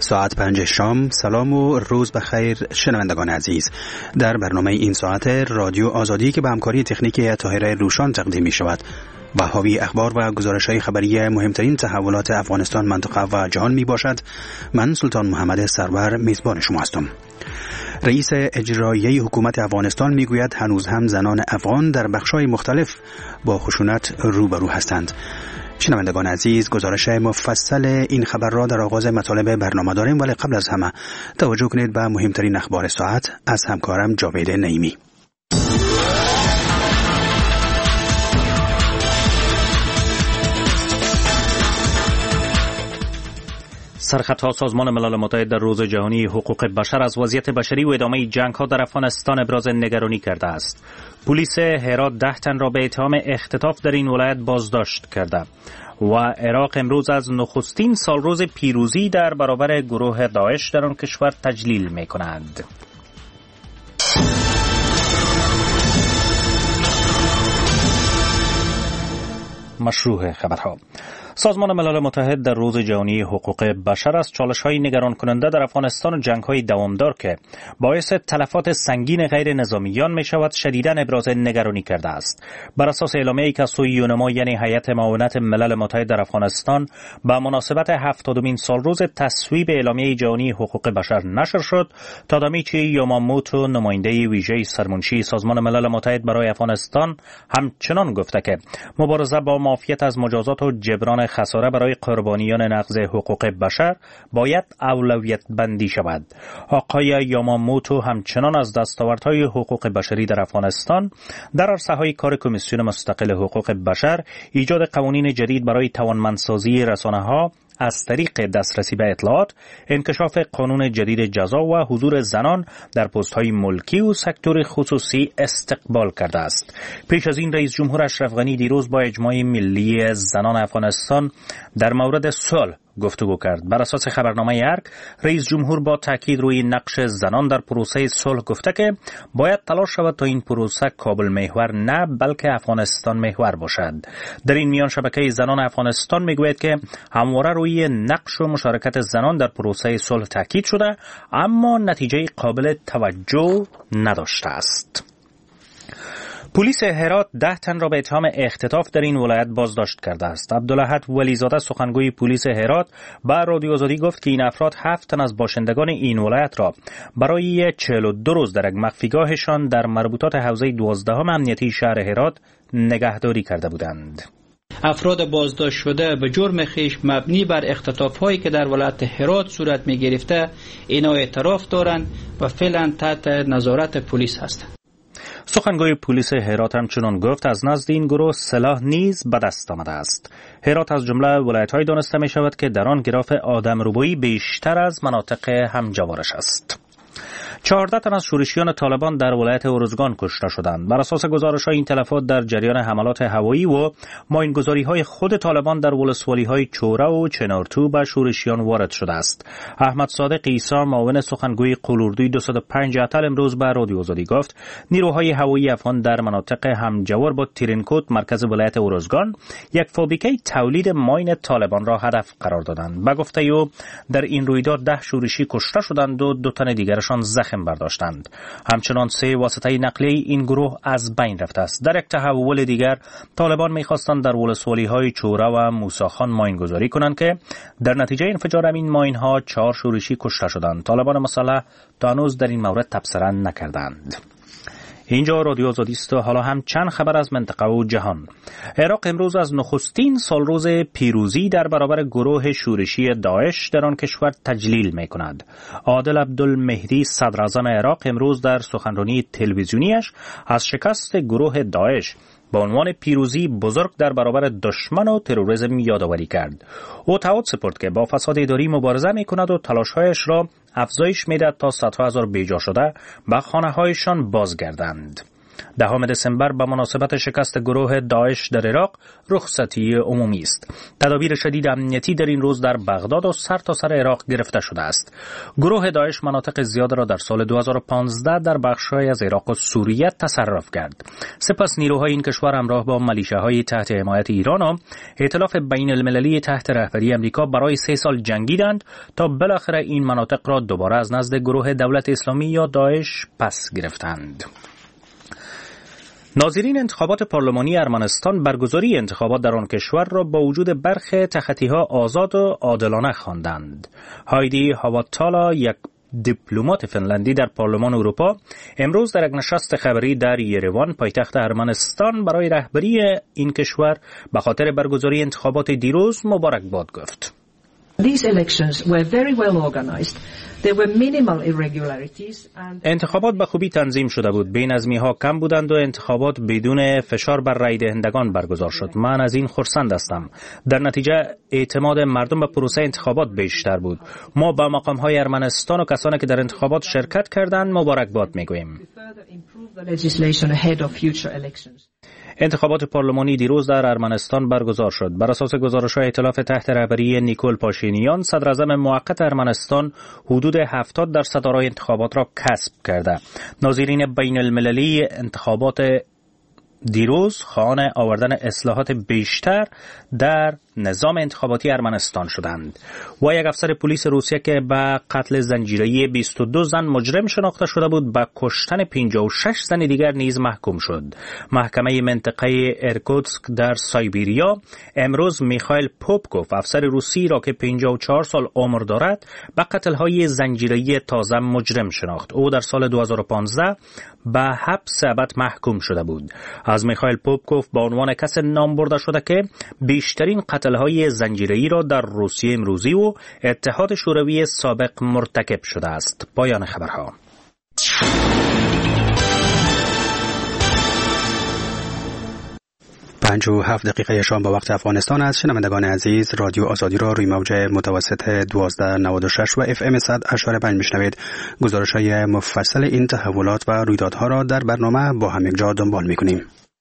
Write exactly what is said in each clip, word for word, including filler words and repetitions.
ساعت پنج شام. سلام و روز بخیر شنوندگان عزیز. در برنامه این ساعت رادیو آزادی که به همکاری تکنیکی طاهر روشان تقدیم می شود و حاوی اخبار و گزارش‌های خبری مهمترین تحولات افغانستان، منطقه و جهان می باشد، من سلطان محمد سرور میزبان شما هستم. رئیس اجرایی حکومت افغانستان میگوید هنوز هم زنان افغان در بخش‌های مختلف با خشونت روبرو هستند. شنوندگان عزیز، گزارش مفصل این خبر را در آغاز مطالب برنامه داریم، ولی قبل از همه توجه کنید به مهمترین اخبار ساعت از همکارم جاوید نعیمی. سرخطها سازمان ملل متحد در روز جهانی حقوق بشر از وضعیت بشری و ادامه جنگ‌ها در افغانستان ابراز نگرانی کرده است. پلیس هرات ده تن را به اتهام اختطاف در این ولایت بازداشت کرده و عراق امروز از نخستین سالروز پیروزی در برابر گروه داعش در آن کشور تجلیل می‌کند. مشروع خبرها. سازمان ملل متحد در روز جهانی حقوق بشر از چالش‌های نگران کننده در افغانستان و جنگ‌های دوامدار که باعث تلفات سنگین غیر نظامیان می‌شود شدیداً ابراز نگرانی کرده است. بر اساس اعلامیه‌ای که سوی یونما یعنی هیئت معاونت ملل متحد در افغانستان به مناسبت هفتادمین سالروز تصویب اعلامیه جهانی حقوق بشر نشر شد، تادامیچی یاماموتو نماینده ویژه سرمنشی سازمان ملل متحد برای افغانستان همچنان گفته که مبارزه با معافیت از مجازات و جبران خساره برای قربانیان نقض حقوق بشر باید اولویت بندی شود. آقای یاماموتو همچنان از دستاوردهای حقوق بشری در افغانستان در عرصه‌های کار کمیسیون مستقل حقوق بشر، ایجاد قوانین جدید برای توانمندسازی رسانه‌ها از طریق دسترسی به اطلاعات، انکشاف قانون جدید جزا و حضور زنان در پست‌های ملکی و سکتور خصوصی استقبال کرده است. پیش از این رئیس جمهور اشرف غنی دیروز با اجماع ملی زنان افغانستان در مورد صلح گفتگو کرد. بر اساس خبرنامه ارگ، رئیس جمهور با تاکید روی نقش زنان در پروسه صلح گفته که باید تلاش شود تا این پروسه کابل محور نه بلکه افغانستان محور باشد. در این میان شبکه زنان افغانستان میگوید که همواره روی نقش و مشارکت زنان در پروسه صلح تاکید شده، اما نتیجه قابل توجه نداشته است. پلیس هرات ده تن را به اتهام اختطاف در این ولایت بازداشت کرده است. عبدالاحد ولیزاده سخنگوی پلیس هرات به رادیو آزادی گفت که این افراد هفت تن از باشندگان این ولایت را برای چهل و دو روز در یک مخفیگاهشان در مربوطات حوزه دوازدهم امنیتی شهر هرات نگهداری کرده بودند. افراد بازداشت شده به جرم خویش مبنی بر اختطاف‌هایی که در ولایت هرات صورت می‌گرفته اینا اعتراف دارند و فعلا تحت نظارت پلیس هستند. سخنگوی پلیس هرات همچنان گفت از نزد این گروه سلاح نیز به دست آمده است. هرات از جمله ولایت‌های دانسته می شود که در آن گراف آدمربایی بیشتر از مناطق همجوارش است. چهارده تن از شورشیان طالبان در ولایت ارزگان کشته شدند. بر اساس گزارش‌های این تلفات در جریان حملات هوایی و ماینگذاری‌های خود طالبان در ولسوالی‌های چوره و چنارتو به شورشیان وارد شده است. احمد صادق عیسی معاون سخنگوی قلوردوی دویست و پنج اتل امروز به رادیو آزادی گفت نیروهای هوایی افغان در مناطق همجوار با تیرینکوت مرکز ولایت ارزگان یک فابریکه تولید ماین طالبان را هدف قرار دادند. به گفته او در این رویداد ده شورشی کشته شدند و دو تن دیگرشان زخم برداشتند. همچنان سه واسطه نقلیه این گروه از بین رفته است. در یک تحول دیگر طالبان می‌خواستند در ولسوالی‌های چوره و موساخان ماینگذاری کنند که در نتیجه انفجار این ماین‌ها چهار شورشی کشته شدند. طالبان مسلح تا هنوز در این مورد تبصره نکردند. اینجا رادیو آزادی است و حالا هم چند خبر از منطقه و جهان. عراق امروز از نخستین سالروز پیروزی در برابر گروه شورشی داعش در آن کشور تجلیل می کند. عادل عبدالمهدی صدر اعظم عراق امروز در سخنرانی تلویزیونیش از شکست گروه داعش با عنوان پیروزی بزرگ در برابر دشمن و تروریسم یادآوری کرد. او تعهد سپرد که با فساد اداری مبارزه می کند و تلاش‌هایش را افزایش می‌دهد تا صدها هزار بیجا شده به خانه‌هایشان بازگردند. دهم دسامبر به مناسبت شکست گروه داعش در عراق رخصتی عمومی است. تدابیر شدید امنیتی در این روز در بغداد و سرتاسر سر عراق گرفته شده است. گروه داعش مناطق زیاد را در سال دو هزار و پانزده در بخش‌های از عراق و سوریه تصرف کرد. سپس نیروهای این کشور همراه با ملیشه‌های تحت حمایت ایران و ائتلاف بین المللی تحت رهبری امریکا برای سه سال جنگیدند تا بالاخره این مناطق را دوباره از نزد گروه دولت اسلامی یا داعش پس گرفتند. ناظرین انتخابات پارلمانی ارمنستان برگزاری انتخابات در آن کشور را با وجود برخی تخطی‌ها آزاد و عادلانه خواندند. هایدی هاواتالا، یک دیپلمات فنلندی در پارلمان اروپا، امروز در یک نشست خبری در یروان پایتخت ارمنستان برای رهبری این کشور به خاطر برگزاری انتخابات دیروز مبارکباد گفت. These elections were very well organized. There were minimal irregularities and انتخابات به خوبی تنظیم شده بود. بی‌نظمی‌ها کم بودند و انتخابات بدون فشار بر رای دهندگان برگزار شد. من از این خرسند هستم. در نتیجه اعتماد مردم به پروسه انتخابات بیشتر بود. ما به مقام‌های ارمنستان و کسانی که در انتخابات شرکت کردند مبارکباد می‌گوییم. انتخابات پارلمانی دیروز در ارمنستان برگزار شد. بر اساس گزارش‌های ائتلاف تحت رهبری نیکول پاشینیان، صدراعظم موقت ارمنستان حدود هفتاد درصد آرای انتخابات را کسب کرده. ناظرین بین المللی انتخابات دیروز خواهان آوردن اصلاحات بیشتر در نظام انتخاباتی ارمنستان شدند. و یک افسر پلیس روسیه که به قتل زنجیره‌ای بیست و دو زن مجرم شناخته شده بود، به کشتن پنجاه و شش زن دیگر نیز محکوم شد. محکمه منطقه ارکوتسک در سایبیریا امروز میخائیل پوپکوف، افسر روسی را که پنجاه و چهار سال عمر دارد، به قتل‌های زنجیره‌ای تازه مجرم شناخت. او در سال دو هزار و پانزده به حبس ابد محکوم شده بود. از میخائیل پوپکوف به عنوان کس نام برده شده که بیشترین قتل‌های زنجیره‌ای را در روسیه امروزی و اتحاد شوروی سابق مرتکب شده است. پایان خبرها. پنج و هفت دقیقه شام با وقت افغانستان است. شنوندگان عزیز، رادیو آزادی را روی موج متوسط دوازده نود و شش و اف ام صد اشاره پنج میشنوید. گزارش‌های مفصل این تحولات و رویدادها را در برنامه با هم یکجا دنبال می‌کنیم.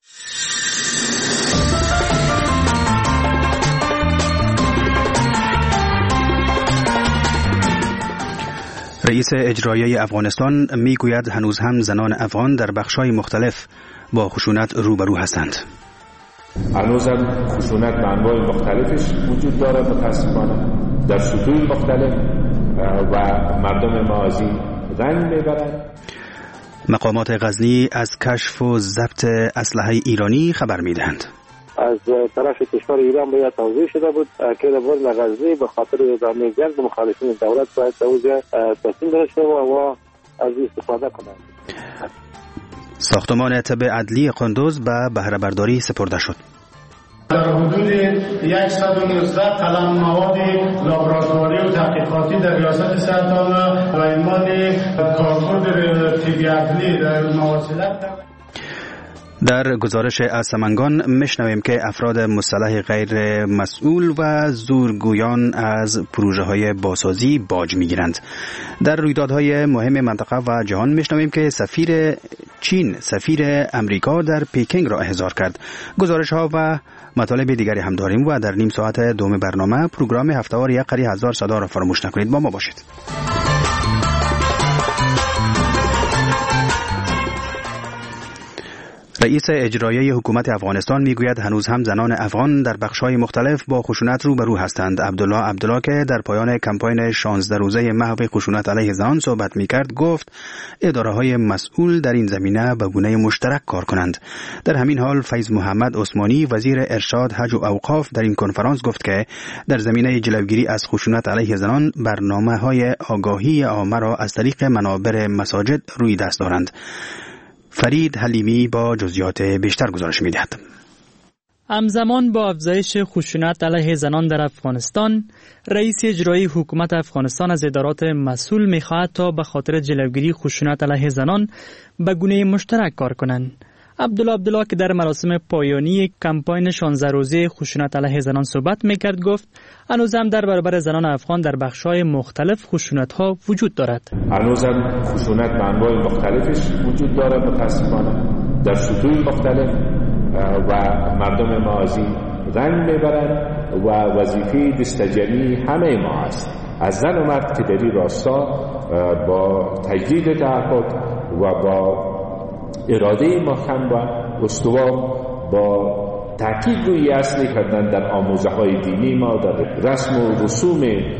رئیس اجرایی افغانستان میگوید هنوز هم زنان افغان در بخش‌های مختلف با خشونت روبرو هستند. هنوز هم خشونت به انواع مختلفش وجود داره متاسفانه در سطوح مختلف و مردم ما از این رنج میبرند. مقامات غزنی از کشف و ضبط اسلحه ایرانی خبر میدهند. از طرف کشور ایران باید توضیح شده بود که در غزنی به خاطر ادامه جنگ مخالفین دولت باید توجه تصمیم داشته و از استفاده کنند. ساختمان طب عدلی قندوز به بهره برداری سپرده شد. در حدود صد و نوزده قلم مواد لابراتواری و تحقیقاتی در ریاست صحت عامه و ایمان کارکرد طب عدلی در مواصلات. در گزارش از سمنگان میشنویم که افراد مسلح غیر مسئول و زورگویان از پروژه های بازسازی باج میگیرند. در رویدادهای مهم منطقه و جهان میشنویم که سفیر چین سفیر امریکا در پکینگ را احضار کرد. گزارش ها و مطالب دیگری هم داریم و در نیم ساعت دوم برنامه پروگرام هفته‌وار یک قری هزار صدا را فراموش نکنید. با ما باشید. رئیس اجرایی حکومت افغانستان میگوید هنوز هم زنان افغان در بخش‌های مختلف با خشونت روبرو هستند. عبدالله عبدالله که در پایان کمپاین شانزده روزه محو خشونت علیه زنان صحبت میکرد گفت اداره‌های مسئول در این زمینه به گونه مشترک کار کنند. در همین حال فیض محمد عثمانی وزیر ارشاد، حج و اوقاف در این کنفرانس گفت که در زمینه جلوگیری از خشونت علیه زنان برنامه‌های آگاهی عامه را از طریق منابر مساجد روی دست دارند. فرید حلیمی با جزئیات بیشتر گزارش می‌دهد. همزمان با افزایش خشونت علیه زنان در افغانستان، رئیس اجرایی حکومت افغانستان از ادارات مسئول می‌خواهد تا به خاطر جلوگیری خشونت علیه زنان به گونه مشترک کار کنند. عبدالله عبدالله که در مراسم پایانی کمپاین شانزده روزه خشونت علیه زنان صحبت میکرد گفت هنوز هم در برابر زنان افغان در بخش‌های مختلف خشونت‌ها وجود دارد. هنوز هم خشونت به انواع مختلفش وجود داره متاسفانه در سطوح مختلف و مردم ما از این رنج میبرند و وظیفه دستجری همه ما است، از زن و مرد که در این راستا با تجدید تعهد و با اراده محکم و استوار با تأکید روی اصلی کردن در آموزه های دینی ما، در رسم و رسوم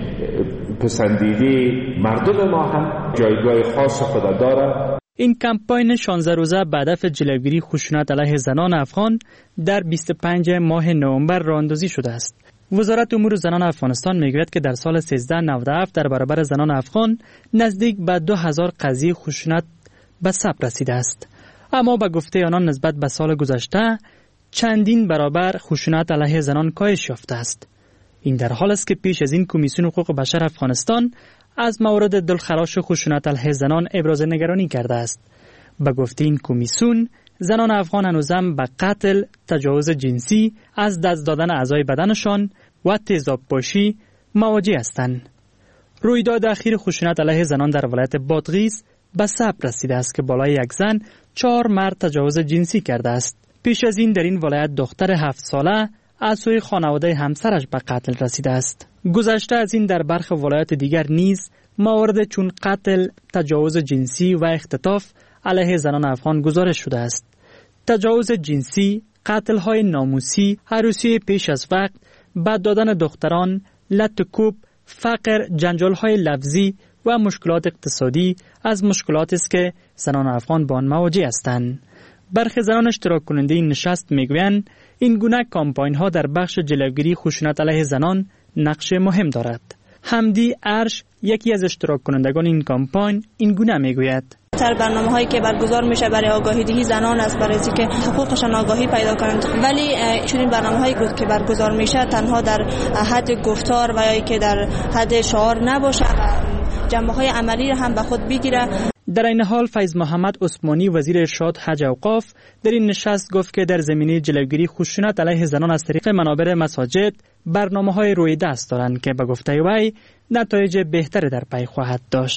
پسندیده مردم ما هم جایگاه خاص خود دارد. این کمپاین شانزده روزه به هدف جلوگیری خشونت علیه زنان افغان در بیست و پنجم ماه نوامبر راه اندازی شده است. وزارت امور زنان افغانستان میگوید که در سال سیزده نود و هفت در برابر زنان افغان نزدیک به دو هزار قضیه خشونت به ثبت رسیده است. اما به گفته آنان نسبت به سال گذشته چندین برابر خشونت علیه زنان کاهش یافته است. این در حال است که پیش از این کمیسیون حقوق بشر افغانستان از مورد دلخراش خشونت علیه زنان ابراز نگرانی کرده است. به گفته این کمیسیون زنان افغان هنوزم به قتل، تجاوز جنسی، از دست دادن اعضای بدنشان و تیزاب پاشی مواجه هستند. رویداد اخیر خشونت علیه زنان در ولایت بادغیس به ثبت رسیده است که بالای یک زن چهار مرد تجاوز جنسی کرده است. پیش از این در این ولایت دختر هفت ساله از سوی خانواده همسرش به قتل رسیده است. گذشته از این در برخی ولایت دیگر نیز موارد چون قتل، تجاوز جنسی و اختطاف علیه زنان افغان گزارش شده است. تجاوز جنسی، قتل‌های ناموسی، عروسی پیش از وقت، بد دادن دختران، لط و کوب، فقر، جنجال‌های لفظی و مشکلات اقتصادی از مشکلاتی است که زنان افغان با آن مواجه هستند. برخی زنان اشتراک کننده این نشست میگویند این گونه کامپاین ها در بخش جلوگیری خشونت علیه زنان نقش مهم دارد. حمدی ارش یکی از اشتراک کنندگان این کامپاین این گونه میگوید: تر برنامه هایی که برگزار میشه برای آگاهی دهی زنان است، برای اینکه حقوقشان آگاهی پیدا کنند، ولی چنین برنامه هایی که برگزار میشه تنها در حد گفتار و یا که در حد شعار نباشه و جنبه های عملی را هم به خود بگیره. در این حال فیض محمد عثمانی وزیر ارشاد حج اوقاف در این نشست گفت که در زمینه جلوگیری خشونت علیه زنان از طریق منابر مساجد برنامه‌های روی دست دارند که به گفته وی نتایج بهتری در پی خواهد داشت.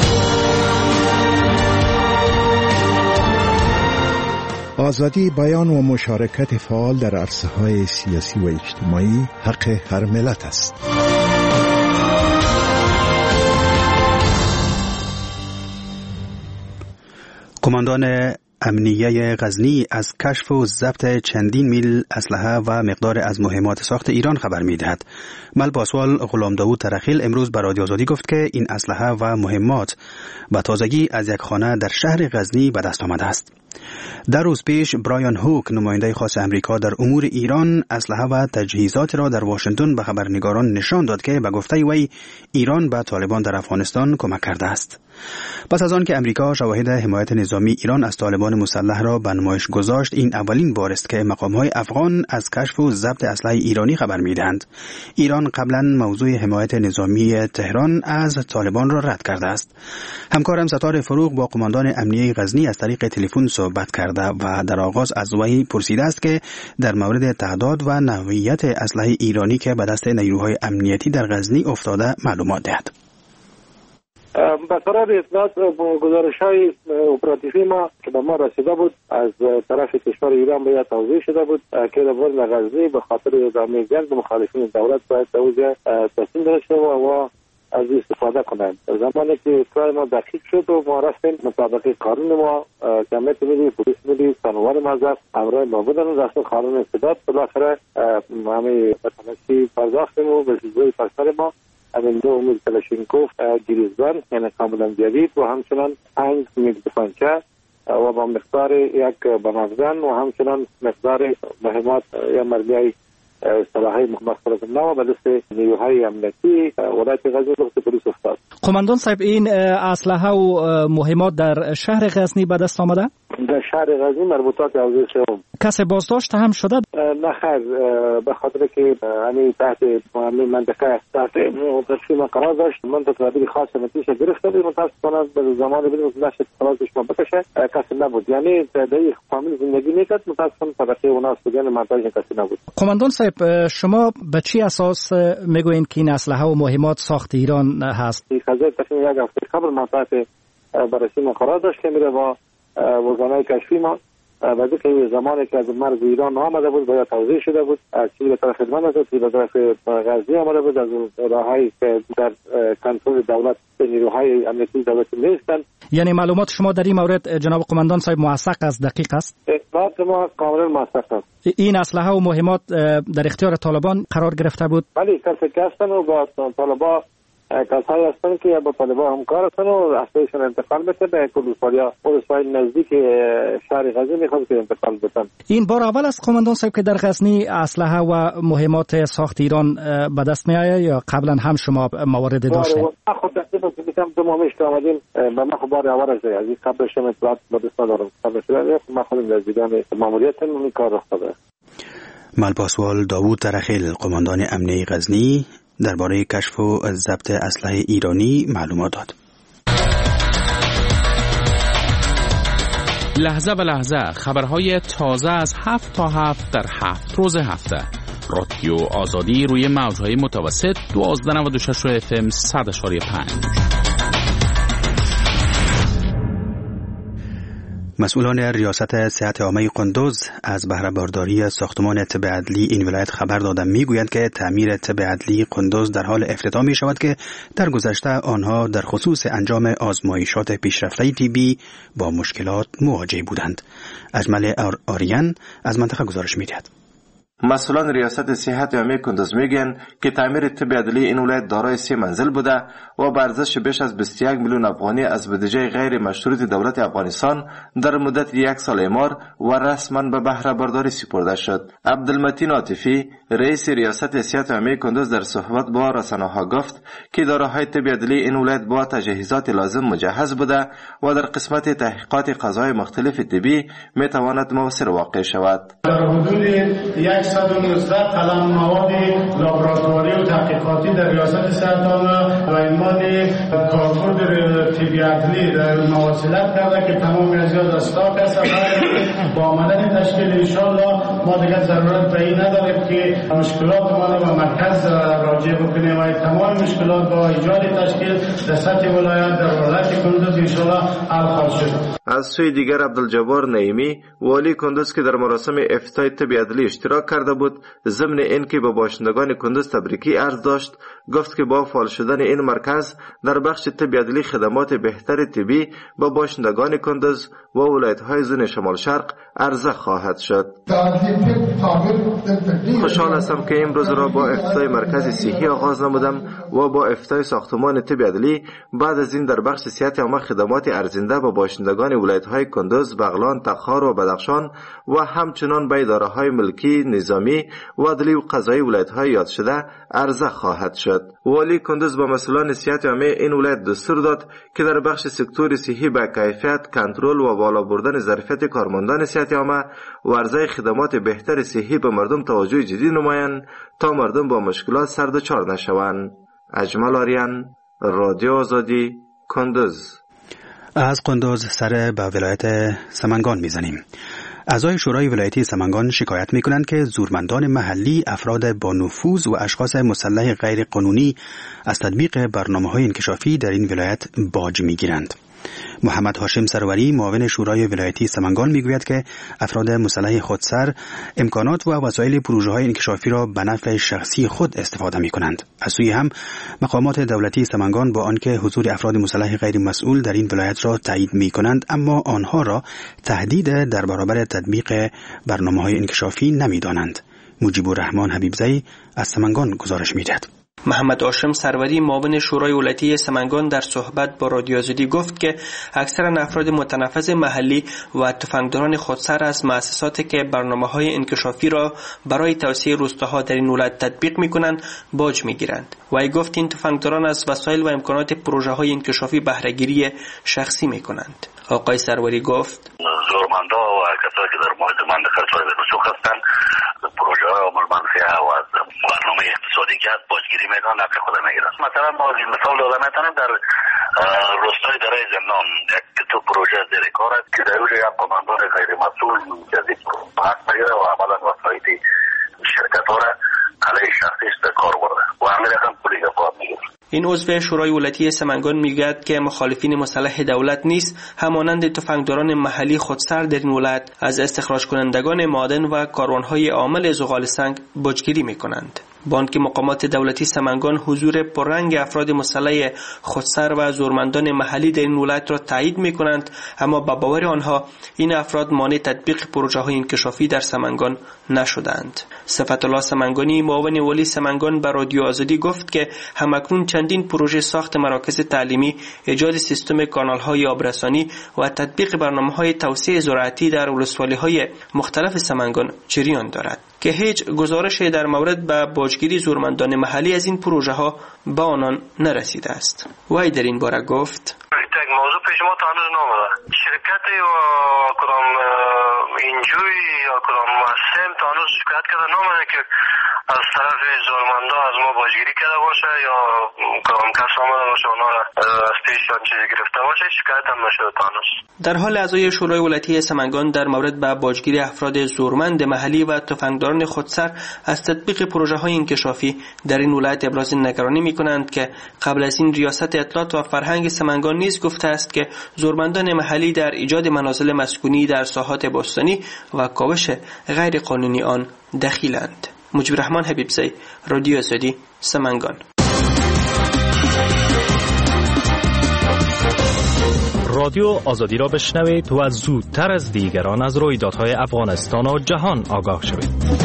آزادی بیان و مشارکت فعال در عرصه‌های سیاسی و اجتماعی حق هر ملت است. کماندان امنیه غزنی از کشف و ضبط چندین میل اسلحه و مقدار از مهمات ساخت ایران خبر می‌دهد. ملباسوال غلام داوود ترخیل امروز به رادیو آزادی گفت که این اسلحه و مهمات به تازگی از یک خانه در شهر غزنی به دست آمده است. در روز پیش برایان هوک نماینده خاص امریکا در امور ایران اسلحه و تجهیزات را در واشنگتن به خبرنگاران نشان داد که به گفته وی ایران به طالبان در افغانستان کمک کرده است. پس از آن که امریکا شواهد حمایت نظامی ایران از طالبان مسلح را به نمایش گذاشت، این اولین بار است که مقام‌های افغان از کشف و ضبط اسلحه ایرانی خبر می‌دهند. ایران قبلا موضوع حمایت نظامی تهران از طالبان را رد کرده است. همکارم ستار فروغ با قماندان امنیه غزنی از طریق تلفن صحبت کرده و در آغاز از وی پرسیده است که در مورد تعداد و نوعیت اسلحه ایرانی که به دست نیروهای امنیتی در غزنی افتاده معلومات دهد. به قرار اطلاعات گزارش‌های اپراتیوی ما که به ما رسیده بود از طرف کشور ایران به توضیح شده بود که در بین غزنی به خاطر ادامه جنگ مخالفین دولت باید توجه تصمیم داشته و از استفاده کنند. زمانی که کار ما دقیق شد و ما رفتیم مطابق قانون ما جمعیت ملی، پلیس ملی، قانون مذهب همراه ما بودن و رسم قانون استداد بالاخره همه تلاشی پرداختیم و به جزوی پسر ما همین دو میل کلاشینکوف گریزبند یعنی کاملا جدید و همچنان پنج میل دفانچه و با مقدار یک بنافزن و همچنان مقدار مهمات یا مرمیای سلاحی مخصوص نو به دست نیروهای امنیتی ولایت غزنی و پلیس افتاد. قماندان صاحب این اسلحه و مهمات در شهر غزنی به دست آمده؟ در شهر غزنی مربوطات حوزه سوم. کسی بازداشت هم شده؟ نه خیر، به خاطر که همین تحت همین منطقه تحت تصمیم قرار داشت منطقه تدبیر خاص نتیجه گرفته بود. متاسفانه به زمان بدون که نشه خلاصش ما بکشه کسی نبود، یعنی در فامیل زندگی میکرد. متاسفانه طبقه اوناس بودن منطقه کسی نبود. قماندان صاحب شما به چی اساس میگوین که این اسلحه و مهمات ساخت ایران هست؟ این قضیه تقریبا یک هفته قبل ما تحت بررسی ما قرار داشت که میره با وزانای کشفی ما بعد که زمانی که از مرز ایران آمده بود باید توضیح شده بود چی به طرف خدمت است، چی به طرف غزنی آمده بود، از راههایی که در کنترل دولت نیروهای امنیتی دولتی نیستند. یعنی معلومات شما در این مورد جناب قماندان صاحب موثق است، دقیق است؟ اطلاعات ما کاملا موثق است. این اسلحه و مهمات در اختیار طالبان قرار گرفته بود؟ بله، کسی که هستن و با طالبان کسایی هستن که با طالبان همکار هستن و اسلحه‌شون انتقال بشه به کلوسپاریا پلیس‌های نزدیک شهر غزنی میخواد که انتقال بدن. این بار اول است قماندان صاحب که در غزنی اسلحه و مهمات ساخت ایران به دست میآید یا قبلا هم شما موارد داشتید؟ من خود دستم که میگم دو ماه پیش آمدیم به من خبر اول از از قبلش اطلاعات به دست ندارم. قبلش من خودم در دیدن ماموریت این کار رخ داده. ملپاسوال داوود ترخیل قماندان امنیه غزنی درباره کشف و ضبط اسلحه ایرانی معلومات داد. لحظه به لحظه خبرهای تازه از هفت تا هفت در هفت روز هفته. رادیو آزادی روی موجهای متوسط دوازده نود و شش اف ام صد اشاری پنج. مسئولان ریاست صحت عامه قندوز از بهره برداری ساختمان طب عدلی این ولایت خبر دادند. میگویند که تعمیر طب عدلی قندوز در حال افتتاح می شود که در گذشته آنها در خصوص انجام آزمایشات پیشرفته طبی با مشکلات مواجه بودند. اجمل آریان از منطقه گزارش می‌دهد. مسئولان ریاست صحت عامه کندوز میگن که تعمیر طب عدلی این ولایت دارای سه منزل بوده و با ارزش بیش از بیست و یک میلیون افغانی از بودجه غیر مشروط دولت افغانستان در مدت یک سال اعمار و رسما به بهره برداری سپرده شد. عبدالمتین عاطفی رئیس ریاست صحت عامه کندوز در صحبت با رسانه‌ها گفت که داراهای طب عدلی این ولایت با تجهیزات لازم مجهز بوده و در قسمت تحقیقات قضای مختلف طبی میتواند موثر واقع شود. در حدود صد و نوزده قلم مواد لابراتواری و تحقیقاتی در ریاست صحت عامه و ایمان کارکرد طبی عدلی در مواصلت کرده که تمام از یاد استاک است. با آمدن تشکیل انشاءالله ما دیگر ضرورت به این نداریم که مشکلات ما را به مرکز راجع بکنیم و تمام مشکلات با ایجاد تشکیل در سطح ولایت در ولایت کندوز انشاءالله حل خواهد شد. از سوی دیگر عبدالجبار نعیمی والی کندوز که در مراسم افتتاح طب عدلی اشتراک کرده بود ضمن اینکه به باشندگان کندوز تبریکی عرض داشت، گفت که با فعال شدن این مرکز در بخش طب عدلی خدمات بهتر طبی به باشندگان کندوز و ولایت‌های زون شمال شرق عرضه خواهد شد. خوشحال هستم که امروز را با افتتاح مرکز صحی آغاز نمودم و با افتتاح ساختمان طب عدلی بعد از این در بخش صحت عامه خدمات ارزنده به باشندگان ولایت‌های کندوز، بغلان، تخار و بدخشان و همچنان به اداره‌های ملکی، نظامی و عدلی و قضایی ولایت‌های یاد شده عرضه خواهد شد. والی کندوز با مسئولان صحت عامه این ولایت دستور داد که در بخش سکتور صحی با کیفیت، کنترل و بالا بردن ظرفیت کارمندان صحت عامه و عرضه خدمات بهتر صحی به مردم توجه جدی نمایند تا مردم با مشکلات سر دچار نشوند. اجمل آریان، رادیو آزادی، کندوز. از قندوز سر به ولایت سمنگان میزنیم. اعضای شورای ولایتی سمنگان شکایت میکنند که زورمندان محلی افراد با نفوذ و اشخاص مسلح غیر قانونی از تطبیق برنامه‌های انکشافی در این ولایت باج میگیرند. محمد هاشم سروری معاون شورای ولایتی سمنگان میگوید که افراد مسلح خودسر امکانات و وسایل پروژه‌های انکشافی را به نفع شخصی خود استفاده می‌کنند. از سوی هم مقامات دولتی سمنگان با آنکه حضور افراد مسلح غیر مسئول در این ولایت را تایید می‌کنند، اما آنها را تهدید در برابر تطبیق برنامه‌های انکشافی نمی‌دانند. مجیب الرحمن حبیبزئی از سمنگان گزارش می‌دهد. محمد هاشم سروری معاون شورای ولایتی سمنگان در صحبت با رادیو آزادی گفت که اکثر افراد متنفذ محلی و تفنگداران خودسر از مؤسساتی که برنامه‌های انکشافی را برای توسعه روستاها در این ولایت تطبیق می‌کنند باج می‌گیرند. وی گفت این تفنگداران از وسایل و امکانات پروژه‌های انکشافی بهره‌گیری شخصی می‌کنند. آقای سروری گفت زورمندا و کسایی که در محیط منطقه سایر رسوخ هستند پروژه‌های عمل منفیه و از برنامه اقتصادی که هست باجگیری میکنن حق خود میگیرن. مثلا ما مثال دادن میتونیم در روستای دره زندان یک تو پروژه زیر کار است که در اونجا یک قماندان غیر مسئول جدید حق میگیره و عملا وسایل شرکت ها را علیه شخصیش در کار برده و همین رقم پولی دفاع میگیره. این عضو شورای ولایتی سمنگان میگوید که مخالفین مسلح دولت نیز همانند تفنگداران محلی خودسر در این ولایت از استخراج کنندگان معدن و کاروانهای عامل زغال سنگ باجگیری میکنند. بانک مقامات دولتی سمنگان حضور پررنگ افراد مسلح خودسر و زورمندان محلی در این ولایت را تایید میکنند، اما با باور آنها این افراد مانع تطبیق پروژه های انکشافی در سمنگان نشدند. صفت الله سمنگانی معاون والی سمنگان به رادیو آزادی گفت که همکنون چندین پروژه ساخت مراکز تعلیمی، ایجاد سیستم کانال های آبرسانی و تطبیق برنامه های توسعه زراعتی در ولسوالی های مختلف سمنگان جریان دارد که هیچ گزارشی در مورد به باجگیری زورمندان محلی از این پروژه ها به آنان نرسیده است. وی در این باره گفت: یک موضوع پیش ما تا هنوز نامده. شرکت یا کدام اینجوی یا کدام مؤسسه تا هنوز شکایت کرده نامده که از طرف زورمندا از ما باجگیری کرده باشه یا کدام کس آمده باشه اونا را از پیششان چیزی گرفته باشه. شکایت هم نشده تا هنوز. در حال اعضای شورای ولایتی سمنگان در مورد به باجگیری افراد زورمند محلی و تفنگداران خودسر از تطبیق پروژه های انکشافی در این ولایت ابراز نگرانی می کنند که قبل از این ریاست اطلاعات و فرهنگ سمنگان نیز گفته است که زورمندان محلی در ایجاد منازل مسکونی در ساحات بستانی و کاوش غیر قانونی آن دخیلند. مجیب رحمان حبیبزی، رادیو آزادی، سمنگان. رادیو آزادی را بشنوید و زودتر از دیگران از رویدادهای افغانستان و جهان آگاه شوید.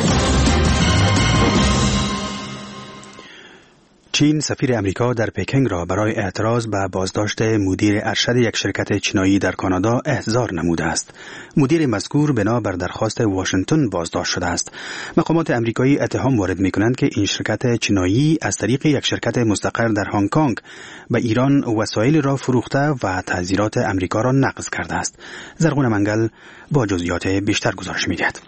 چین سفیر امریکا در پکینگ را برای اعتراض به بازداشت مدیر ارشد یک شرکت چینایی در کانادا احضار نموده است. مدیر مذکور بنا بر درخواست واشنگتن بازداشت شده است. مقامات امریکایی اتهام وارد می‌کنند که این شرکت چینایی از طریق یک شرکت مستقر در هنگ کنگ به ایران وسایل را فروخته و تعزیرات امریکا را نقض کرده است. زرغون منگل با جزئیات بیشتر گزارش می‌دهد.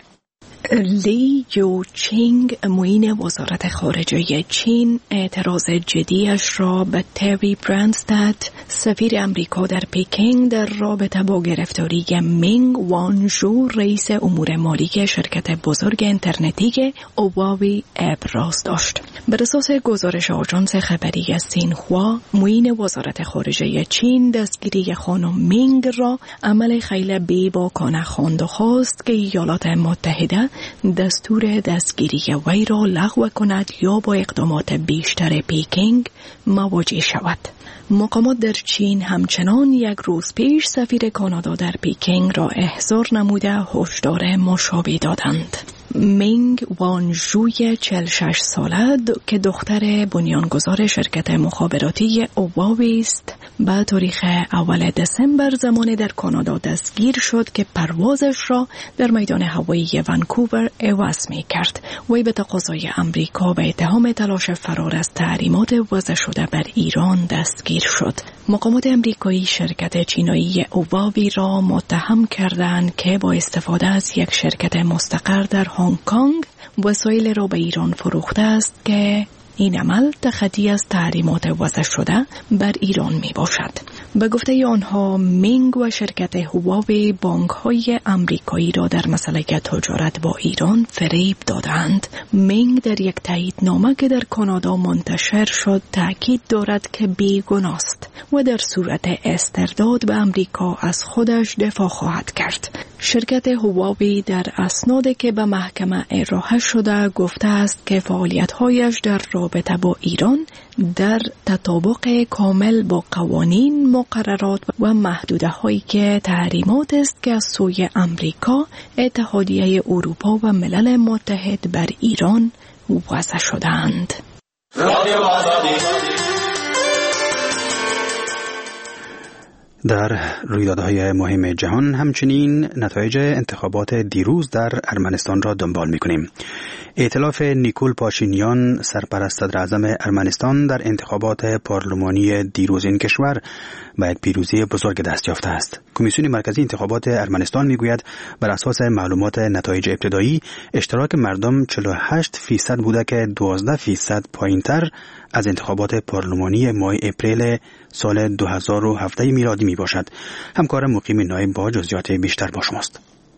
لی یو چینگ معین وزارت خارجه چین اعتراض جدیش را به تری برانستاد سفیر امریکا در پکینگ در رابطه با گرفتاری مینگ وانژو رئیس امور مالی شرکت بزرگ اینترنتی هواوی ابراز داشت. بر اساس گزارش آژانس خبری سینخوا، معین وزارت خارجه چین دستگیری خانم مینگ را عمل خیلی بی‌باکانه خواند و خواست که ایالات متحده دستور دستگیری وی را لغو کند یا با اقدامات بیشتر پکینگ مواجه شود. مقامات در چین همچنان یک روز پیش سفیر کانادا در پکینگ را احضار نموده هشدار مشابه دادند. مینگ وانژوی چهل و شش ساله که دختر بنیانگذار شرکت مخابراتی هواوی است، به تاریخ اول دسامبر زمان در کانادا دستگیر شد که پروازش را در میدان هوایی ونکوور عوض می کرد. وی به تقاضای امریکا به اتهام تلاش فرار از تحریمات وضع شده بر ایران دستگیر شد. مقامات امریکایی شرکت چینایی هواوی را متهم کردند که با استفاده از یک شرکت مستقر در هنگ کنگ وسایل را به ایران فروخته است که این عمل تخطی از تحریمات وضع شده بر ایران می باشد. به گفته آنها، مینگ و شرکت هواوی بانک‌های امریکایی را در مسئله تجارت با ایران فریب دادند. مینگ در یک تاییدنامه که در کانادا منتشر شد تاکید دارد که بیگناه است و در صورت استرداد به امریکا از خودش دفاع خواهد کرد. شرکت هواوی در اسنادی که به محکمه ارائه شده گفته است که فعالیت‌هایش در رابطه با ایران در تطابق کامل با قوانین، مقررات و محدوده‌هایی که تحریمات است که از سوی امریکا، اتحادیه اروپا و ملل متحد بر ایران وضع شده‌اند. در رویدادهای مهم جهان همچنین نتایج انتخابات دیروز در ارمنستان را دنبال می‌کنیم. ائتلاف نیکول پاشینیان سرپرست صدر اعظم ارمنستان در انتخابات پارلمانی دیروز این کشور به یک پیروزی بزرگ دست یافته است. کمیسیون مرکزی انتخابات ارمنستان میگوید بر اساس معلومات نتایج ابتدایی اشتراک مردم چهل و هشت درصد بوده که دوازده درصد پایین‌تر از انتخابات پارلمانی ماه اپریل سال دو هزار و هفده میلادی می باشد. همکار مقیم نایب با جزئیات بیشتر با شماست.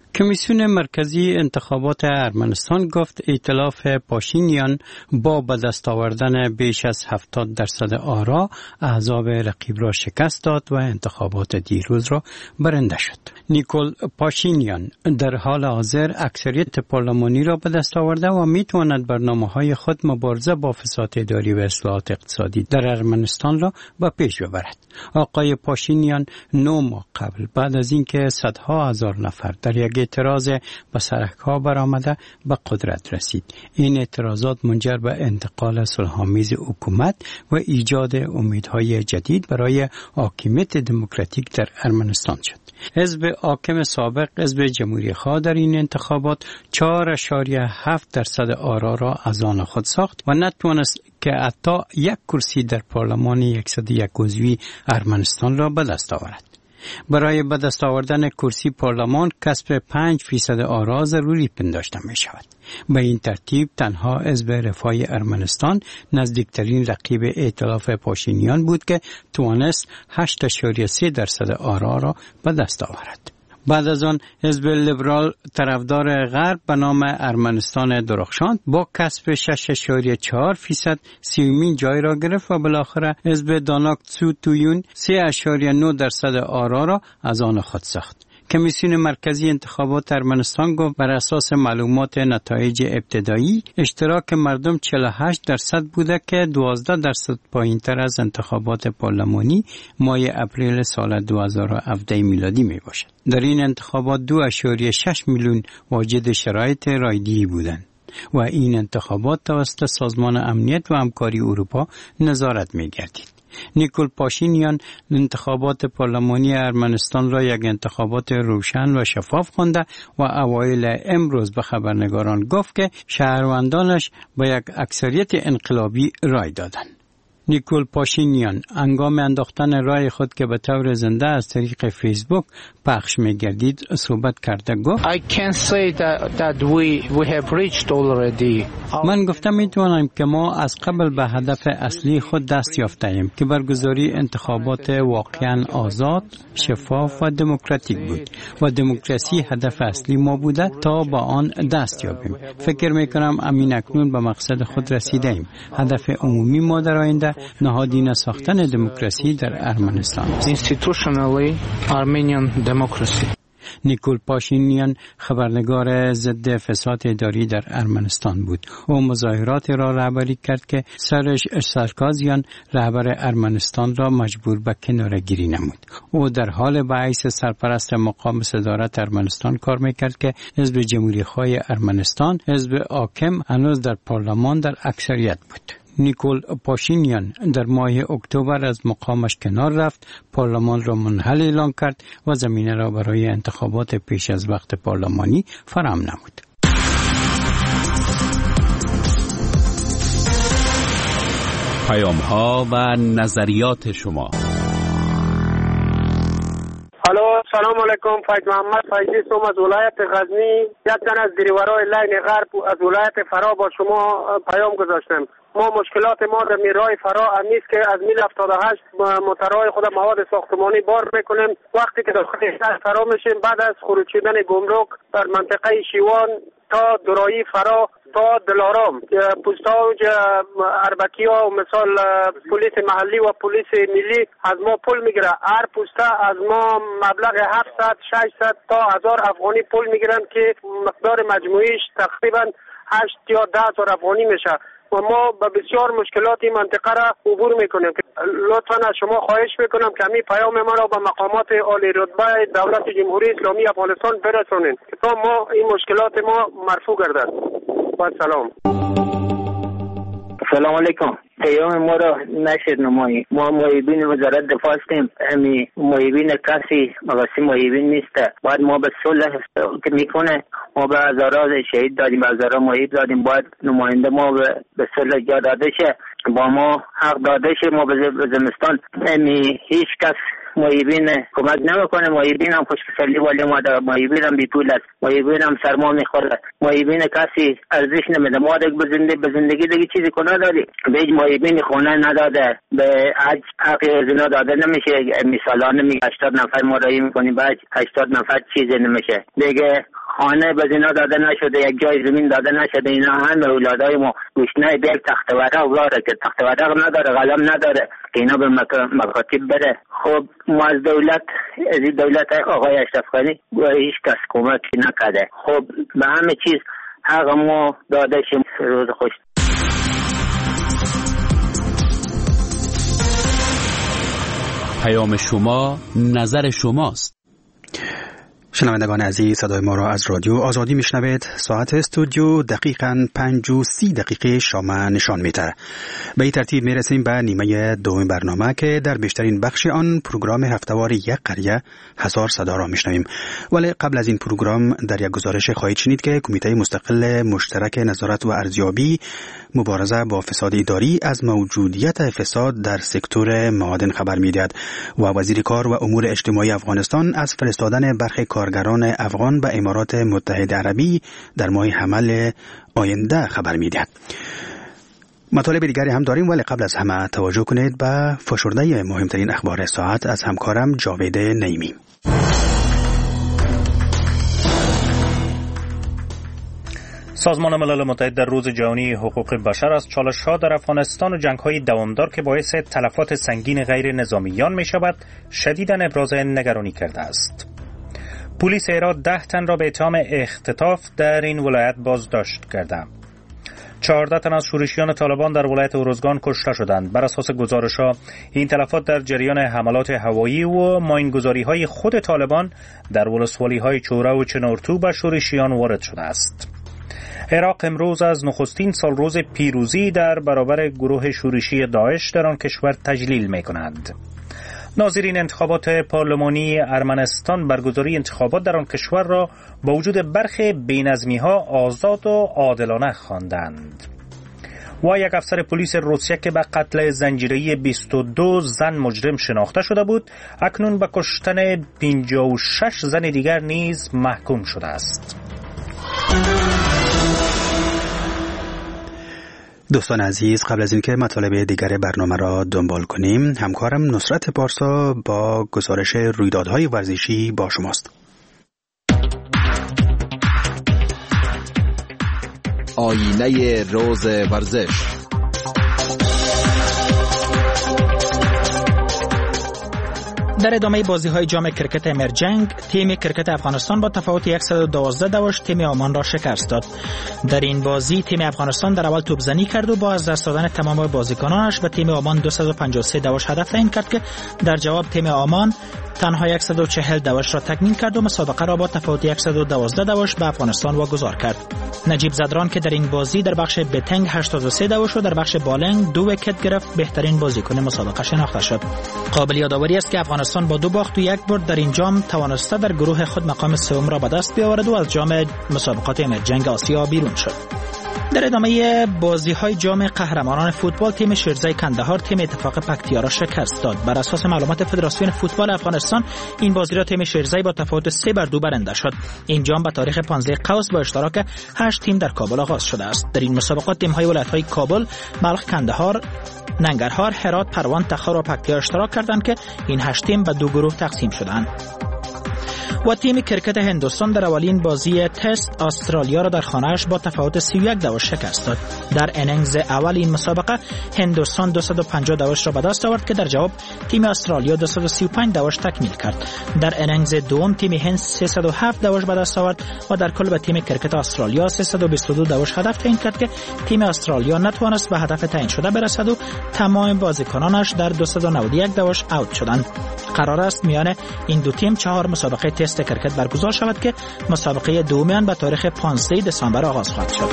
کمیسیون مرکزی انتخابات ارمنستان گفت ائتلاف پاشینیان با به دست آوردن بیش از هفتاد درصد آرا احزاب رقیب را شکست داد و انتخابات دیروز را برنده شد. نیکول پاشینیان در حال حاضر اکثریت پارلمانی را به دست آورده و میتواند برنامه‌های خود مبارزه با فساد اداری و اصلاحات اقتصادی در ارمنستان را به پیش ببرد. آقای پاشینیان نه ماه قبل بعد از اینکه صدها هزار نفر در یک اعتراض به سرک‌ها برآمده به قدرت رسید. این اعتراضات منجر به انتقال صلح‌آمیز حکومت و ایجاد امیدهای جدید برای حاکمیت دموکراتیک در ارمنستان شد. حزب حاکم سابق حزب جمهوری خواه در این انتخابات چهار اشاریه هفت درصد آرا را از آن خود ساخت و نتوانست که حتی یک کرسی در پارلمان صد و یک عضوی ارمنستان را به دست آورد. برای به دست آوردن کرسی پارلمان کسب پنج فیصد آرا ضروری پنداشته می شود. به این ترتیب تنها حزب رفاه ارمنستان نزدیکترین رقیب ائتلاف پاشینیان بود که توانست هشت اشاریه سه درصد آرا را به دست آورد. بعد از آن حزب لیبرال طرفدار غرب به نام ارمنستان درخشان با کسب شش اشاریه چهار فیصد سیومین جای را گرفت و بالاخره حزب داناک تسو تویون سه اشاریه نه درصد آرا را از آن خود ساخت. کمیسیون مرکزی انتخابات ارمنستان گفت بر اساس معلومات نتایج ابتدایی اشتراک مردم چهل و هشت درصد بوده که دوازده درصد پایین تر از انتخابات پارلمانی ماه اپریل سال دو هزار و هفده میلادی می باشد. در این انتخابات دو اشاریه شش میلیون واجد شرایط رایده‌ای بودند و این انتخابات توسط سازمان امنیت و همکاری اروپا نظارت می گردید. نیکول پاشینیان انتخابات پارلمانی ارمنستان را یک انتخابات روشن و شفاف خوانده و اوایل امروز به خبرنگاران گفت که شهروندانش با یک اکثریت انقلابی رای دادند. نیکول پاشینیان هنگام انداختن رای خود که به طور زنده از طریق فیسبوک پخش می‌گردید صحبت کرده گفت I can say that, that we, we have reached already. من گفتم میتوانم که ما از قبل به هدف اصلی خود دست یافته ایم که برگزاری انتخابات واقعا آزاد، شفاف و دموکراتیک بود و دموکراسی هدف اصلی ما بوده تا با آن دست یابیم. فکر میکنم امین اکنون به مقصد خود رسیده ایم. هدف عمومی ما در آینده نهادینه ساختن دموکراسی در ارمنستان است. Institutionally Armenian democracy. نیکول پاشینیان خبرنگار ضد فساد اداری در ارمنستان بود. او مظاهرات را رهبری کرد که سرش سرکازیان رهبر ارمنستان را مجبور به کناره‌گیری نمود. او در حال به حیث سرپرست مقام صدارت ارمنستان کار میکرد که حزب جمهوری خواه ارمنستان، حزب حاکم، هنوز در پارلمان در اکثریت بود. نیکول پاشینیان در ماه اکتبر از مقامش کنار رفت، پارلمان را منحل اعلام کرد و زمینه را برای انتخابات پیش از وقت پارلمانی فراهم نمود. پیام‌ها و نظریات شما. الو، سلام علیکم. فیض محمد فیضی سوم از ولایت غزنی، یک تن از دریورای لین غرب از ولایت فرا با شما پیام گذاشتم. ما مشکلات ما در میرای فرا همیست که از میل هفتاد و هشت موترهای خود مواد ساختمانی بار میکنیم. وقتی که داخل شهر فرا میشیم بعد از خروج شدن گمرک در منطقه شیوان تا درایی فرا تا دلارام پوستاوج اربکی ها و مثال پلیس محلی و پلیس ملی از ما پول میگیره. هر پوسته از ما مبلغ هفتصد ششصد تا هزار افغانی پول میگیرن که مقدار مجموعیش تقریبا هشت یا ده هزار افغانی میشه و ما به بسیار مشکلات این منطقه را عبور میکنیم. لطفا از شما خواهش میکنم که همین پیام ما را به مقامات عالی رتبه دولت جمهوری اسلامی افغانستان برسونین تا ما این مشکلات ما مرفوع گردد. با سلام. سلام علیکم. پیام ما را نشد نمایی. ما محبین وزارت دفاع هستیم. همی محبین کسی مقاسی محبین نیسته. باید ما به صلح که میکنه ما به هزاران شهید دادیم، به هزاران محب دادیم. باید نماینده ما به صلح جا داده شه، با ما حق داده شه. ما به زمستان همی هیچ کس محبین کمک نمیکنه. محبین هم خوشکسلی والی ما داره، محبین هم بی پول است، محبین هم سرما میخوره، محبین کسی ارزش نمیده. ما دیگه به زندگی به زندگی دیگه چیزی کنه داری بیج محبین خونه نداده، به حج حق زنا داده نمیشه. مثالانه می هشتاد نفر ما رایی میکنیم بعد هشتاد نفر چیزی نمیشه. دیگه خانه به اینا داده نشده، یک جای زمین داده نشده. اینا همه اولادای ما گوشنه به یک تخت ورق داره که تخت ورق نداره، قلم نداره که اینا به مکاتب بره. خب ما از دولت، از دولت آقای اشرف غنی هیچ کس کمک نکرده. خب به همه چیز حق ما داده شیم. روز خوش. پیام شما، نظر شماست. شنوندگان عزیز، صدای ما را از رادیو آزادی میشنوید. ساعت استودیو دقیقاً پنج و سی دقیقه شام نشان میده. به این ترتیب میرسیم به نیمه دوم برنامه که در بیشترین بخش آن پروگرام هفته‌وار یک قریه هزار صدا را میشنویم. ولی قبل از این پروگرام در یک گزارش خواهید شنید که کمیته مستقل مشترک نظارت و ارزیابی مبارزه با فساد اداری از موجودیت فساد در سکتور معادن خبر میدهد و وزیر کار و امور اجتماعی افغانستان از فرستادن برخی کارگران افغان به امارات متحده عربی در ماه حمل آینده خبر میدهد. مطالب دیگری هم داریم، ولی قبل از همه توجه کنید به فشرده مهمترین اخبار ساعت از همکارم جاوید نعیمی. سازمان ملل متحد در روز جهانی حقوق بشر از چالش‌ها در افغانستان و جنگ‌های دوامدار که باعث تلفات سنگین غیر نظامیان می‌شود شدیداً ابراز نگرانی کرده است. پلیس هرات ده تن را به اتهام اختطاف در این ولایت بازداشت کرده. چهارده تن از شورشیان طالبان در ولایت اروزگان کشته شدند. بر اساس گزارش‌ها این تلفات در جریان حملات هوایی و ماینگذاری‌های خود طالبان در ولسوالی‌های چوره و چنارتو به شورشیان وارد شده است. عراق امروز از نخستین سال روز پیروزی در برابر گروه شورشی داعش در آن کشور تجلیل می‌کند. ناظرین انتخابات پارلمانی ارمنستان برگزاری انتخابات در آن کشور را با وجود برخی بی‌نظمی‌ها آزاد و عادلانه خواندند. و یک افسر پلیس روسیه که به قتل زنجیره‌ای بیست و دو زن مجرم شناخته شده بود، اکنون به کشتن پنجاه و شش زن دیگر نیز محکوم شده است. دوستان عزیز، قبل از اینکه مطالب دیگر برنامه را دنبال کنیم، همکارم نصرت پارسا با گزارش رویدادهای ورزشی با شماست. آینه روز ورزش. در ادامه بازی‌های جام کرکت امرجنگ، تیم کرکت افغانستان با تفاوت صد و دوازده دوش تیم عمان را شکست داد. در این بازی تیم افغانستان در اول توپزنی کرد و با از دست دادن تمام بازیکنانش به تیم عمان دویست و پنجاه و سه دوش هدف تعیین کرد که در جواب تیم عمان تنها صد و چهل دوش را تکمیل کرد و مسابقه را با تفاوت صد و دوازده دوش به افغانستان واگذار کرد. نجیب زدران که در این بازی در بخش بتنگ هشتاد و سه دوش و در بخش بالنگ دو ویکت گرفت، بهترین بازیکن مسابقه شناخته شد. قابل یادآوری است که افغانستان با دو باخت و یک برد در این جام توانسته در گروه خود مقام سوم را به دست بیاورد و از جام مسابقات امرجنگ آسیا بیرون شد. در ادامه بازی‌های جام قهرمانان فوتبال، تیم شیرزه کندهار تیم اتفاق پکتیا را شکست داد. بر اساس معلومات فدراسیون فوتبال افغانستان این بازی را تیم شیرزه با تفاوت سه بر دو برنده شد. این جام به تاریخ پانزده قوس با اشتراک هشت تیم در کابل آغاز شده است. در این مسابقات تیم‌های ولایت‌های کابل، بلخ، کندهار، ننگرهار، هرات، پروان، تخار و پکتیا اشتراک کردند که این هشت تیم به دو گروه تقسیم شدند. و تیم کرکت هندوستان در اولین بازی تست استرالیا را در خانه‌اش با تفاوت سی و یک دوش شکست داد. در انینگز اول این مسابقه هندوستان دویست و پنجاه دوش را به دست آورد که در جواب تیم استرالیا دویست و سی و پنج دوش تکمیل کرد. در انینگز دوم تیم هند سیصد و هفت دوش به دست آورد و در کل به تیم کرکت استرالیا سیصد و بیست و دو دوش هدف تعیین کرد که تیم استرالیا نتوانست به هدف تعیین شده برسد و تمام بازیکنانش در دویست و نود و یک دوش اوت شدند. قرار است میان این دو تیم چهار مسابقه تست کرکت برگزار شود که مسابقه دوم به تاریخ پانزده دسامبر آغاز خواهد شد.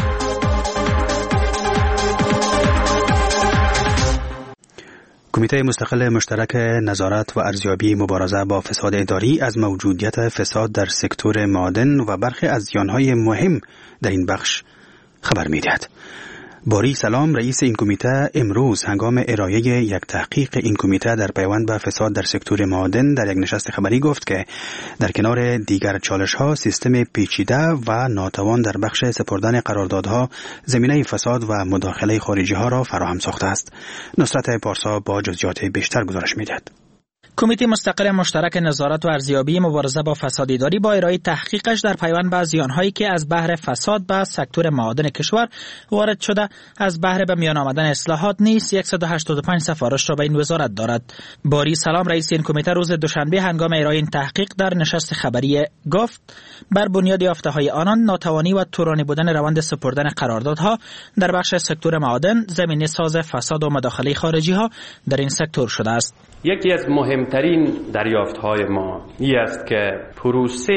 کمیته مستقل مشترک نظارت و ارزیابی مبارزه با فساد اداری از موجودیت فساد در سکتور معادن و برخی از زیانهای مهم در این بخش خبر می‌دهد. باری سلام، رئیس این کمیته، امروز هنگام ارائه یک تحقیق این کمیته در پیوند به فساد در سکتور معادن در یک نشست خبری گفت که در کنار دیگر چالش‌ها سیستم پیچیده و ناتوان در بخش سپردن قراردادها زمینه فساد و مداخله خارجی‌ها را فراهم ساخته است. نصرت پارسا با جزئیات بیشتر گزارش می‌دهد. کمیته مستقل مشترک نظارت و ارزیابی مبارزه با فساد اداری با ارائه تحقیقش در پیوند به زیان‌هایی که از بحر فساد به سکتور معادن کشور وارد شده از بحر به میان آمدن اصلاحات نیز صد و هشتاد و پنج سفارش را به این وزارت دارد. باری سلام رئیس این کمیته روز دوشنبه هنگام ارائه این تحقیق در نشست خبری گفت بر بنیاد یافته‌های آنان ناتوانی و طولانی بودن روند سپردن قراردادها در بخش سکتور معادن زمینه ساز فساد و مداخله خارجی‌ها در این سکتور شده است. یکی از مهمترین دریافت‌های ما این است که پروسه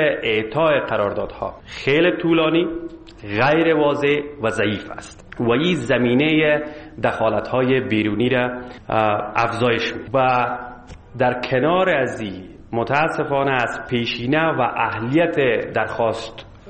اعطای قراردادها خیلی طولانی، غیر واضح و ضعیف است و این زمینه دخالت‌های بیرونی را افزایش می‌دهد و در کنار از این متاسفانه از پیشینه و اهلیت درخواست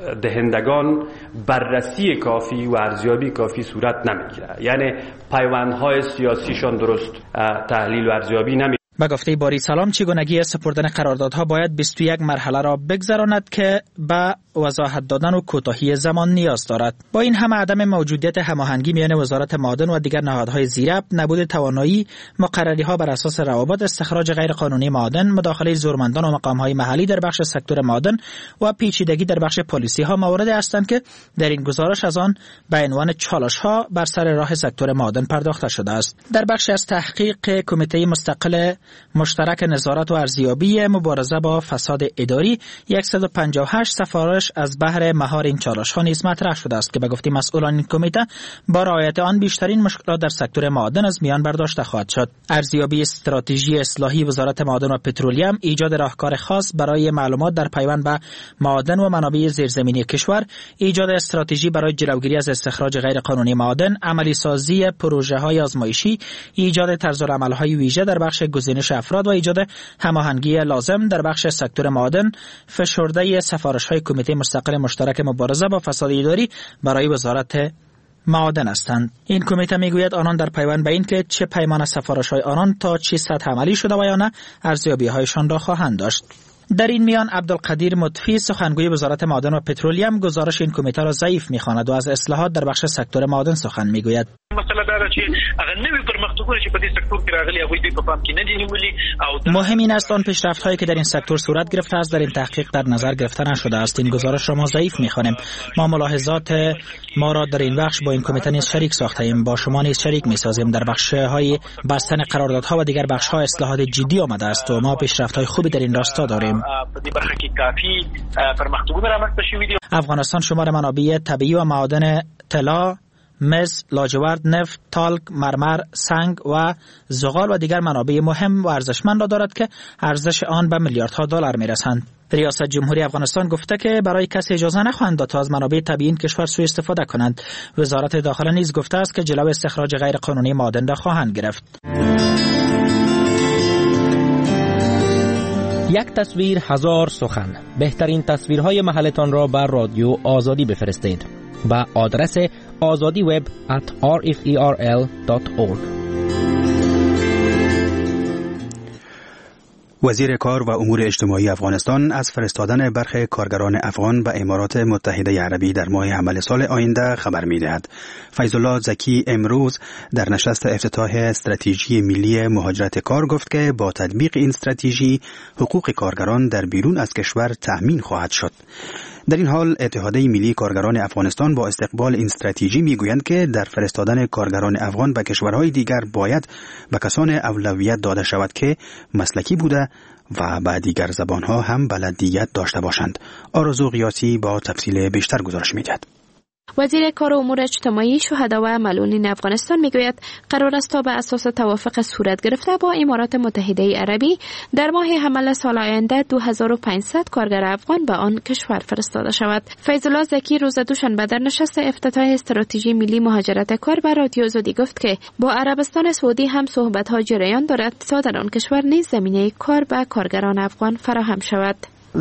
دهندگان بررسی کافی و ارزیابی کافی صورت نمیگیرد، یعنی پیوندهای سیاسیشان درست تحلیل و ارزیابی نمی. به گفته باری سلام چگونگی سپردن قراردادها باید بیست و یک مرحله را بگذراند که به وضاحت دادن و کوتاهی زمان نیاز دارد. با این همه عدم موجودیت هماهنگی میان وزارت معادن و دیگر نهادهای زیرب، نبود توانایی مقرری‌ها بر اساس روابط، استخراج غیرقانونی معادن، مداخله زورمندان و مقام‌های محلی در بخش سکتور معادن و پیچیدگی در بخش پلیسی‌ها مواردی هستند که در این گزارش از آن به عنوان چالش‌ها بر سر راه سکتور معادن پرداخته شده است. در بخش از تحقیق کمیته مستقل مشترک نظارت و ارزیابی مبارزه با فساد اداری صد و پنجاه و هشت سفارش از بحر مهار این چالش‌ها نیز مطرح شده است که به گفته مسئولان این کمیته با رعایت آن بیشترین مشکلات در سکتور معادن از میان برداشته خواهد شد. ارزیابی استراتژی اصلاحی وزارت معادن و پترولیم، ایجاد راهکار خاص برای معلومات در پیوند به معادن و منابع زیرزمینی کشور، ایجاد استراتژی برای جلوگیری از استخراج غیرقانونی معادن، عملی سازی پروژه‌های آزمایشی، ایجاد طرزالعمل‌های ویژه در بخش گزینش افراد و ایجاد هماهنگی لازم در بخش سکتور معادن، فشرده سفارش‌های کمیته مستقل مشترک مبارزه با فساد اداری برای وزارت معادن هستند. این کمیته میگوید آنان در پیوند به این که چه پیمان سفارش‌های آنان تا چه سطح عملی شده و یا نه ارزیابی‌هایشان را خواهند داشت. در این میان عبدالقدیر مطفی سخنگوی وزارت معادن و پترولیم گزارش این کمیته را ضعیف می‌خواند و از اصلاحات در بخش سکتور معادن سخن میگوید. مهم این است آن پیشرفت‌هایی که در این سکتور صورت گرفته است در این تحقیق در نظر گرفته نشده است. این گزارش را ما ضعیف می‌خوانیم. ما ملاحظات ما را در این بخش با این کمیته نیز شریک ساخته‌ایم، با شما نیز شریک می‌سازیم. در بخش‌های بستن قراردادها و دیگر بخش‌ها اصلاحات جدی آمده است و ما پیشرفت‌های خوبی در این راستا داریم. افغانستان شمار منابع طبیعی و معادن طلا، مس، لاجورد، نفت، تالک، مرمر، سنگ و زغال و دیگر منابع مهم و ارزشمند را دارد که ارزش آن به میلیاردها دلار میرسند. ریاست جمهوری افغانستان گفته که برای کسی اجازه نخواهند داد تا از منابع طبیعی این کشور سوء استفاده کنند. وزارت داخله نیز گفته است که جلوی استخراج غیرقانونی معادن را خواهند گرفت. یک تصویر هزار سخن. بهترین تصویرهای محلتان را بر رادیو آزادی بفرستید با آدرس آزادی وب ات آر اف ای آر ال دات اورگ. وزیر کار و امور اجتماعی افغانستان از فرستادن برخی کارگران افغان به امارات متحده عربی در ماه حمل سال آینده خبر می‌دهد. فیض الله زکی امروز در نشست افتتاح استراتژی ملی مهاجرت کار گفت که با تطبیق این استراتژی حقوق کارگران در بیرون از کشور تأمین خواهد شد. در این حال اتحادیه ملی کارگران افغانستان با استقبال این استراتژی میگویند که در فرستادن کارگران افغان به کشورهای دیگر باید به کسان اولویت داده شود که مسلکی بوده و به دیگر زبانها هم بلدیت داشته باشند. آرزو قیاسی با تفصیل بیشتر گزارش میدهد. وزیر کار و امور اجتماعی، شهدا و معلولین افغانستان میگوید قرار است تا به اساس توافق صورت گرفته با امارات متحده عربی در ماه حمل سال آینده دو هزار و پانصد کارگر افغان به آن کشور فرستاده شود. فیض الله زکی روز دوشنبه در نشست افتتاح استراتژی ملی مهاجرت کار به رادیو آزادی گفت که با عربستان سعودی هم صحبت‌ها جریان دارد تا در آن کشور نیز زمینه کار به کارگران افغان فراهم شود.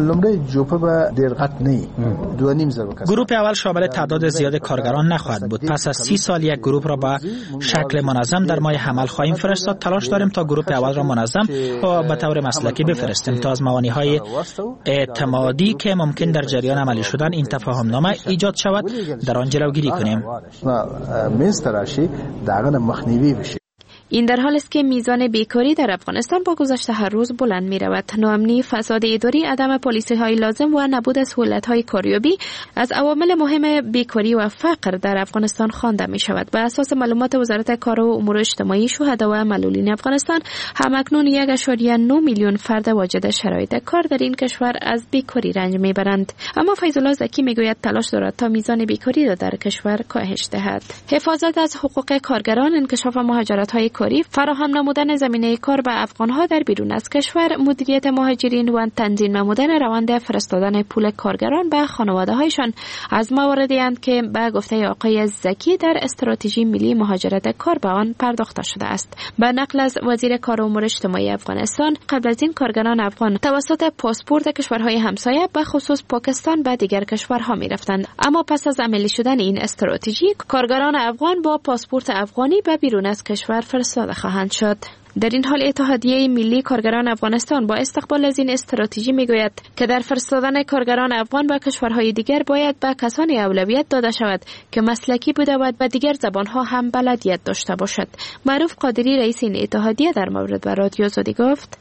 گروه اول شامل تعداد زیاد کارگران نخواهد بود. پس از سی سال یک گروه را به شکل منظم در ماه حمل خواهیم فرستاد. تلاش داریم تا گروه اول را منظم و به طور مسلکی بفرستیم تا از موانع‌های اعتمادی که ممکن در جریان عملی شدن این تفاهم نامه ایجاد شود در آن جلوگیری کنیم. این در حالی است که میزان بیکاری در افغانستان با گذشت هر روز بلند می رود. ناامنی، فساد اداری، عدم پالیسی های لازم و نبود سهولت های کاریابی از عوامل مهم بیکاری و فقر در افغانستان خوانده می شود. بر اساس معلومات وزارت کار و امور اجتماعی، شهدا و معلولین افغانستان همکنون یک و نه میلیون فرد واجد شرایط کار در این کشور از بیکاری رنج می برند. اما فیض الله زکی می گوید تلاش دارد تا میزان بیکاری را در کشور کاهش دهد. حفاظت از حقوق کارگران، انکشاف مهاجرت های کاری، فراهم نمودن زمینه کار به افغان ها در بیرون از کشور، مدیریت مهاجرین و تنظیم نمودن روند فرستادن پول کارگران به خانواده هایشان از مواردی اند که به گفته آقای زکی در استراتژی ملی مهاجرت کار به آن پرداخته شده است. به نقل از وزیر کار و امور اجتماعی افغانستان، قبل از این کارگران افغان توسط پاسپورت کشورهای همسایه به خصوص پاکستان به دیگر کشورها می رفتند، اما پس از عملی شدن این استراتژی کارگران افغان با پاسپورت افغانی به بیرون از کشور فرستاده خواهند شد. در این حال اتحادیه ملی کارگران افغانستان با استقبال از این استراتژی میگوید که در فرستادن کارگران افغان به کشورهای دیگر باید به کسانی اولویت داده شود که مسلکی بوده و به دیگر زبانها هم بلدیت داشته باشد. معروف قادری رئیس این اتحادیه در مورد به رادیو آزادی گفت: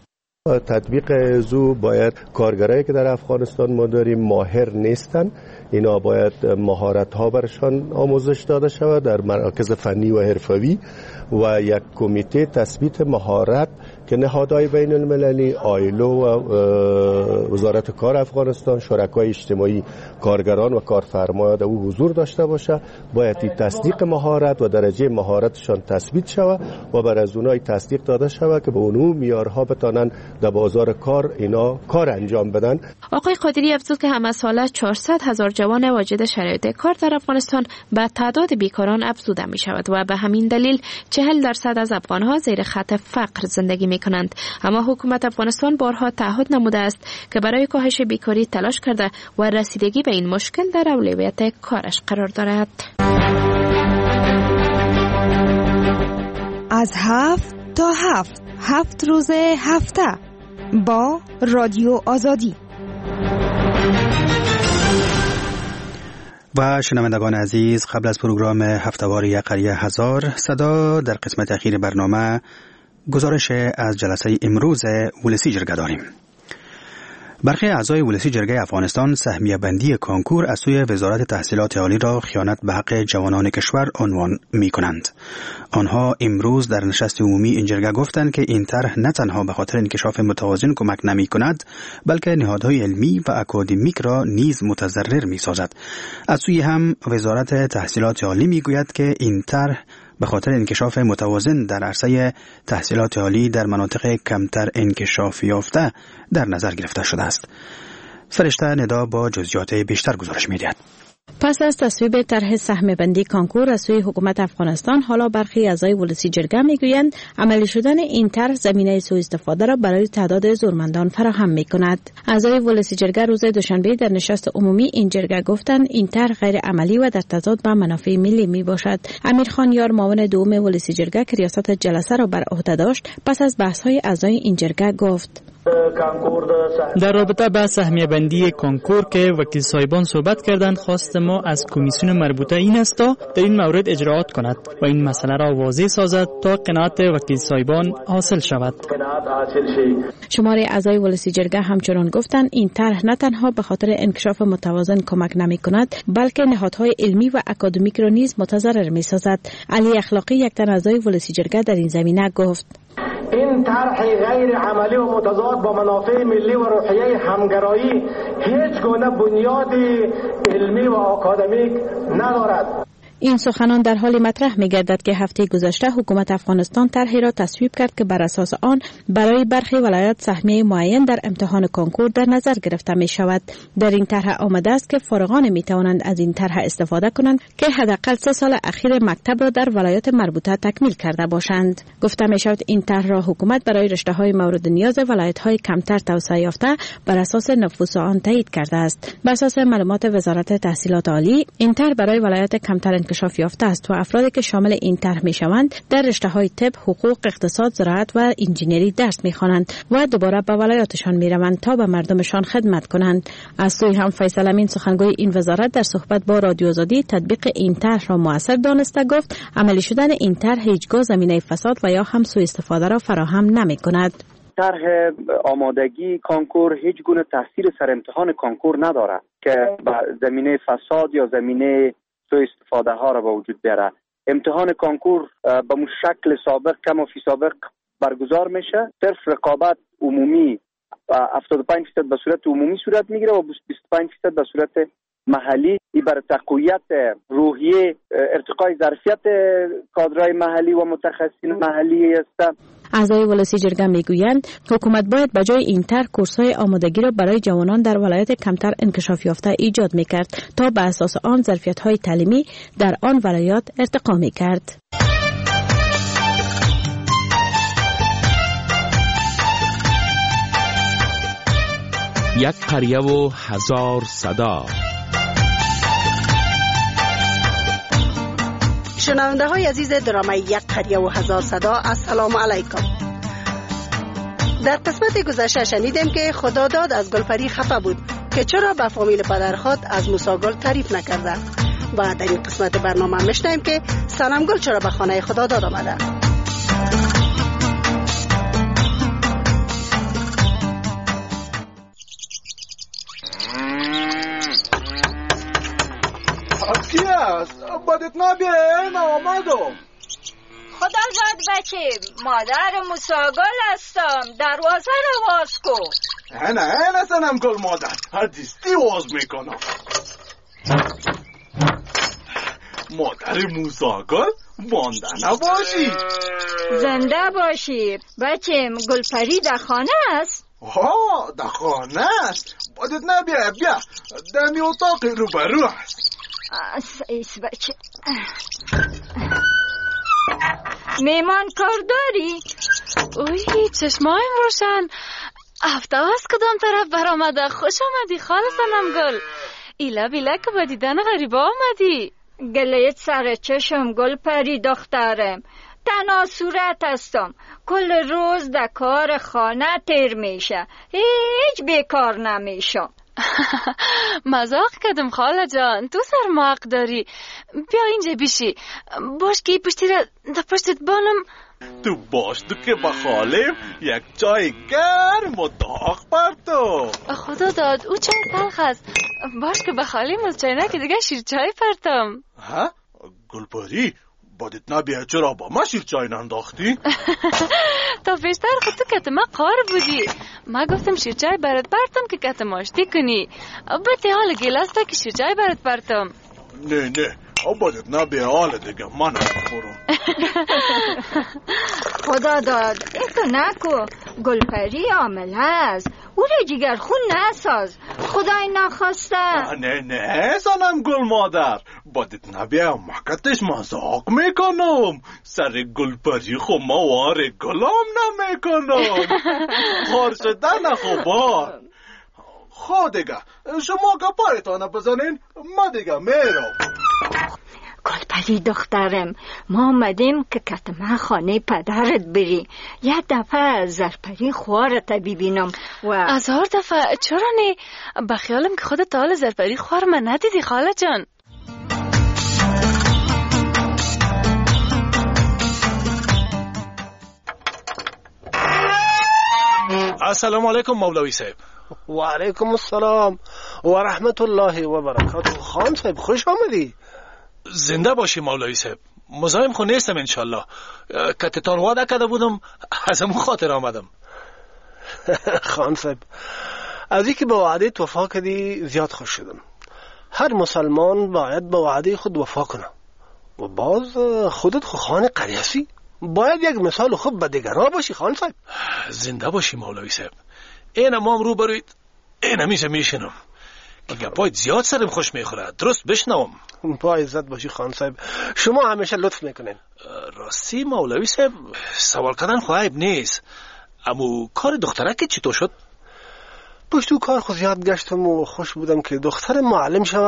تطبیق زو باید کارگرایی که در افغانستان ما داریم ماهر نیستن، اینا باید مهارت ها برشان آموزش داده شود در مراکز فنی و حرفوی و یک کمیته تثبیت مهارت که نهادهای بین المللی، آیلو و وزارت کار افغانستان، شرکای اجتماعی، کارگران و کارفرمایان در او حضور داشته باشه، باید این تصدیق مهارت و درجه مهارتشان تثبیت شود و بر از اونای تصدیق داده شود که به اونو معیارها بتانن در بازار کار اینا کار انجام بدن. آقای قادری افزود که همه ساله چهارصد هزار جوان واجد شرایط کار در افغانستان به تعداد بیکاران افزوده می شود و به همین دلیل چهل درصد از افغانها زیر خط فقر زندگی می کنند. اما حکومت افغانستان بارها تعهد نموده است که برای کاهش بیکاری تلاش کرده و رسیدگی به این مشکل در اولویت کارش قرار دارد. از هفت تا هفت هفت روز هفته با رادیو آزادی. و شنوندگان عزیز، قبل از پروگرام هفتهوار یک قریه هزار صدا در قسمت اخیر برنامه گزارش از جلسه امروز ولسی جرگه داریم. برخی اعضای ولسی جرگه افغانستان سهمیه بندی کنکور از سوی وزارت تحصیلات عالی را خیانت به حق جوانان کشور عنوان می کنند. آنها امروز در نشست عمومی این جرگه گفتند که این طرح نه تنها به خاطر انکشاف متوازن کمک نمی کند، بلکه نهادهای علمی و اکادمیک را نیز متضرر می سازد. از سوی هم وزارت تحصیلات عالی می گوید که این طرح به خاطر انکشاف متوازن در عرصه تحصیلات عالی در مناطق کمتر انکشاف یافته در نظر گرفته شده است. فرشته ندا با جزئیات بیشتر گزارش می‌دهد. پس از تصویب طرح سهم بندی کانکور از سوی حکومت افغانستان، حالا برخی اعضای ولسی جرگه میگویند عملی شدن این طرح زمینه سوء استفاده را برای تعداد زورمندان فراهم میکند. اعضای ولسی جرگه روز دوشنبه در نشست عمومی این جرگه گفتند این طرح غیر عملی و در تضاد با منافع ملی می باشد. امیرخان یار معاون دوم ولسی جرگه که ریاست جلسه را بر عهده داشت، پس از بحث‌های اعضای این جرگه گفت: در رابطه با سهمیه بندی کنکور که وکیل صاحبان صحبت کردند، خواست ما از کمیسیون مربوطه این است تا در این مورد اجراعات کند و این مسئله را واضح سازد تا قناعت وکیل صاحبان حاصل شود. شمار اعضای ولسی جرگه همچنان گفتند این طرح نه تنها به خاطر انکشاف متوازن کمک نمی کند، بلکه نهادهای علمی و اکادمیک را نیز متضرر می سازد. علی اخلاقی، یک تن اعضای ولسی جرگه، در این زمینه گفت: این طرح غیر عملی و متضاد با منافع ملی و روحیه همگرایی هیچ گونه بنیاد علمی و آکادمیک ندارد. این سخنان در حال مطرح می گردد که هفته گذشته حکومت افغانستان طرحی را تصویب کرد که بر اساس آن برای برخی ولایت سهمیه معین در امتحان کنکور در نظر گرفته می شود. در این طرح آمده است که فارغان می توانند از این طرح استفاده کنند که حداقل سه سال اخیر مکتب را در ولایت مربوطه تکمیل کرده باشند. گفته می شود این طرح را حکومت برای رشته های مورد نیاز ولایت های کمتر توسعه یافته بر اساس نفوس آن تایید کرده است. بر اساس معلومات وزارت تحصیلات عالی، این طرح برای ولایت کمتر انکشاف یافته است و افرادی که شامل این طرح میشوند در رشته‌های طب، حقوق، اقتصاد، زراعت و انجینری درس میخوانند و دوباره به ولایاتشان میروند تا به مردمشان خدمت کنند. از سوی هم فیصل امین سخنگوی این وزارت در صحبت با رادیو آزادی تطبیق این طرح را مؤثر دانسته گفت عملی شدن این طرح هیچگاه زمینه فساد و یا هم سوء استفاده را فراهم نمی‌کند. طرح آمادگی کانکور هیچ گونه تاثیر سر امتحان کانکور ندارد که زمینه فساد یا زمینه سوء استفاده ها را به وجود بیاره. امتحان کانکور به مو شکل سابق کما فی سابق برگزار میشه. صرف رقابت عمومی هفتاد و پنج درصد به صورت عمومی صورت میگیره و بیست و پنج درصد به صورت محلی. این برای تقویت روحیه ارتقای ظرفیت کادرهای محلی و متخصصین محلی است. اعضای ولسی جرگه میگویند حکومت باید به جای این طرح کورس‌های آمادگی را برای جوانان در ولایت کمتر انکشاف یافته ایجاد میکرد تا به اساس آن ظرفیت‌های تعلیمی در آن ولایات ارتقا میکرد. یک قریه و هزار صدا. شنونده های عزیز درامه یک قریه و هزار صدا، السلام علیکم. در قسمت گذشته شنیدیم که خداداد از گلپری خفه بود که چرا به فامیل پدر خود از موساگل تعریف نکرده و در این قسمت برنامه میشنویم که صنمگل چرا به خانه خداداد آمده. کی است؟ بدت نبیه آمدم. خدا زاد بچه، مادر موساگل هستم، دروازه رو باز کن. نه نه نه صنمگل مادر، هردیستی باز میکنم. مادر موساگل مانده نباشی. زنده باشی بچه. گلپری در خانه است؟ ها در خانه است. بدت نبیه بیا دمی اتاق رو برو است. ایس بچه. میمان کار داری؟ اوی چشمایم روشن. هفته از کدام طرف برآمده. خوش آمدی خاله صنمگل. ایلا بیلا که با دیدن غریبه آمدی. گلیت سر چشم گلپری دخترم. تنها صورت هستم. کل روز در کار خانه تیر میشه. هیچ بیکار نمیشم. مزاق کردم خاله جان، تو سرماق داری. بیا اینجا بیشی. باش که پشتی را در پشتت بانم. تو باش تو که با خالم یک چای گرم و داغ بر تو. خدا داد او چای تلخ است. باش که با خالم از چای نکه دیگه شیر چای پرتم. ها؟ گلپری بادت نبیه چرا با ما شیر چای ننداختی؟ تا پیشتر خود تو کتما قار بودی. ما گفتم شیر چای برات پرتم که کتما آشتی کنی. بطی حال گلاسته که شیر چای برات پرتم. نه نه بادت نبیه حال دیگه من نخورم. خدا داد اینکه نکو. گلپری عامل هست. او را جگر خون نساز. خدای نخواسته. نه نه صنمگل مادر بادت نبیه مکتش مزاق میکنم. سر گلپری خو موار گلام نمیکنم. خار شدن خوبار. خود دیگه شما که پایتانه بزنین ما دیگه میرم. گلپری دخترم ما آمدیم که کتما خانه پدرت بری. یه دفعه زرپری خوارت ببینم و از هر دفعه چرا نه؟ بخیالم که خودت حال زرپری خوار من ندیدی خاله جان. السلام علیکم مولوی صاحب. و علیکم السلام و رحمت الله و برکاته. خان صاحب خوش آمدی. زنده باشی مولوی صاحب. مزاحم خو نیستم انشالله. کتتان وعده کرده بودم از همون خاطر آمدم. خان صاحب از اینکه به وعده وفا کردی زیاد خوش شدم. هر مسلمان باید به وعده خود وفا کنه و باز خودت خو خان قریسی باید یک مثال خوب به دیگران باشی. خان صاحب زنده باشی مولوی صاحب. این ما رو بروید این میشه میشنم که باید زیاد سرم خوش میخوره. درست بشنوم. با عزت باشی خان صاحب. شما همیشه لطف میکنین. راستی مولوی صاحب سوال کردن خو عیب نیست، اما کار دخترک چی تو شد؟ پشتو کار خود زیاد گشتم و خوش بودم که دختر معلم شوه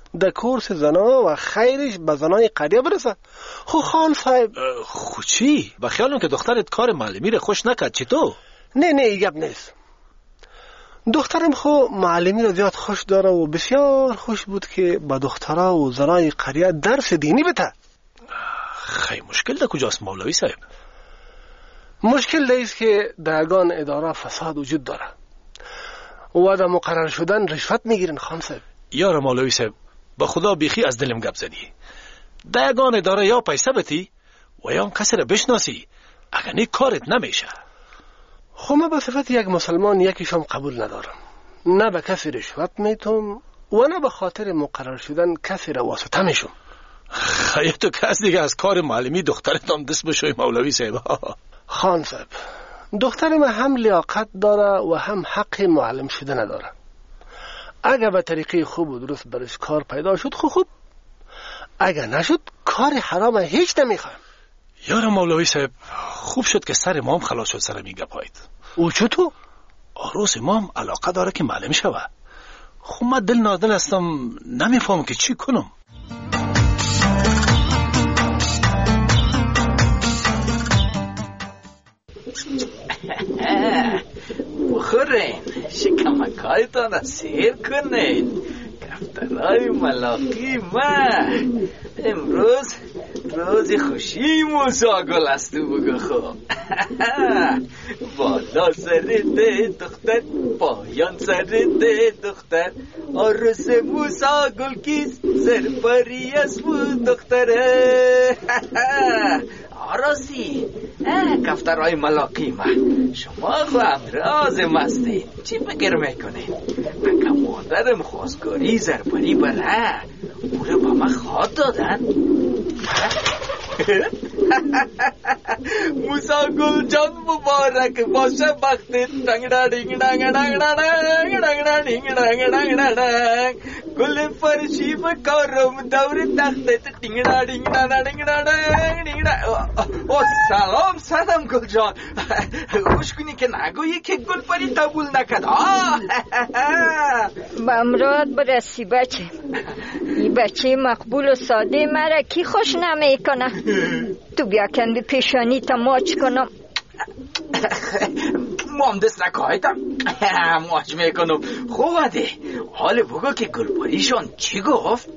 در کورس زنا و خیرش به زنای قریه برسه. خو خان صاحب خو چی؟ با خیالم که دخترت کار معلمی رو خوش نکرد. چی تو؟ نه نه ایگب نیست. دخترم خو معلمی رو زیاد خوش داره و بسیار خوش بود که با دخترها و زنای قریه درس دینی بده. خیلی مشکل ده کجاست مولوی صاحب؟ مشکل ده ایست که در اگان اداره فساد وجود داره و در مقرر شدن رشوت میگیرن خان صاحب. یار مولوی صاحب با خدا بیخی از دلم گپ زدی. در اگان اداره یا پیسه بتی و یا کسی را بشناسی، اگر نه کارت نمیشه. خو من به صفت یک مسلمان یکیشم قبول ندارم. نه به کسی رشوت میتم و نه به خاطر مقرر شدن کسی را واسطه میشم. خیلی تو کس دیگه از کار معلمی دخترتان دست بشوی مولوی صاحب. خان صاحب دختر من هم لیاقت داره و هم حق معلم شده نداره. اگر به طریقه خوب و درست برش کار پیدا شد خو خوب، اگر نشد کار حرام هیچ نمیخوام. یار مولوی صاحب خوب شد که سر امام خلاص شد سر میگه پایید. او چطور؟ آروز امام علاقه داره که معلم شوه. خب من دل نادل هستم نمیفهم که چی کنم. بخورین شکمکایتان را سیر کنین. کفترهای ملاقی ما امروز روز خوشی موسا گل است تو بگو خوب. بالا سر ده دختر پایان سر ده دختر عروس موسا گل کیست سرپری است بود دختره. عروسی کفترهای ملاقی ما شما خو امراض مستین چی فکر میکنین؟ اگه مادرم خواستگاری زرپری بره او رو با من خواد دادن. موسا گل جان مبارک باشه بختت دنگ دنگ دنگ دنگ دنگ دنگ دنگ دنگ دنگ گل فرشی بکارم دور تختت دنگ دنگ دنگ دنگ. او سلام سلام گل جان. خوش کنی که نگویی که گل پری قبول نکد. به امراد برسی بچه. این بچه مقبول و ساده مرا کی خوش نمیکنه. تو بیا کندی پیشانی تا ماچ کنم. مام دست نکایتم ماچ میکنم. خوبه حال بگو که گلپریشان چی گفت؟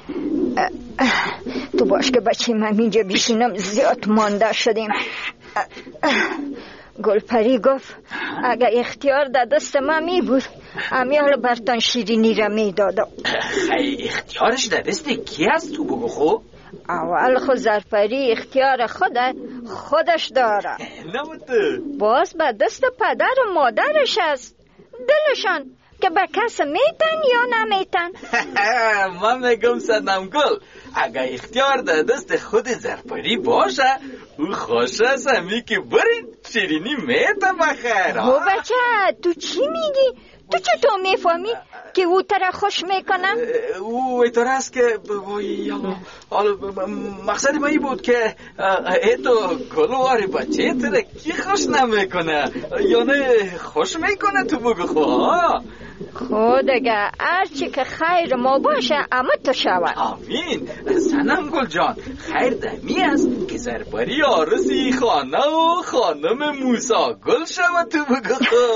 تو باش که بچه من اینجا بیشینم زیاد مانده شدیم. گلپری گفت اگه اختیار در دست من می بود امیال برتان شیرینی را می دادم. خیلی اختیارش در دست کی هست تو بگو خوب؟ اول خود زرپری اختیار خوده خودش داره. باز به دست پدر و مادرش است دلشان که به کس میتن یا نمیتن. من میگم صدم گل اگه اختیار در دست خود زرپری باشه او خوش است همی که برین شیرینی میتن بخیر. او بچه تو چی میگی؟ تو چطور میفهمی که او ترا خوش میکنم؟ او ایطور است که مقصد ما ای بود که ایتو گلواری بچه ترا کی خوش نمیکنه یا نه خوش میکنه تو بگو خواه. خود اگه هرچی که خیر ما باشه اما تو شود. آمین. سنم گل جان خیر دمی است که زرپری عروسی خانه و خانم موسا گل شود تو بگو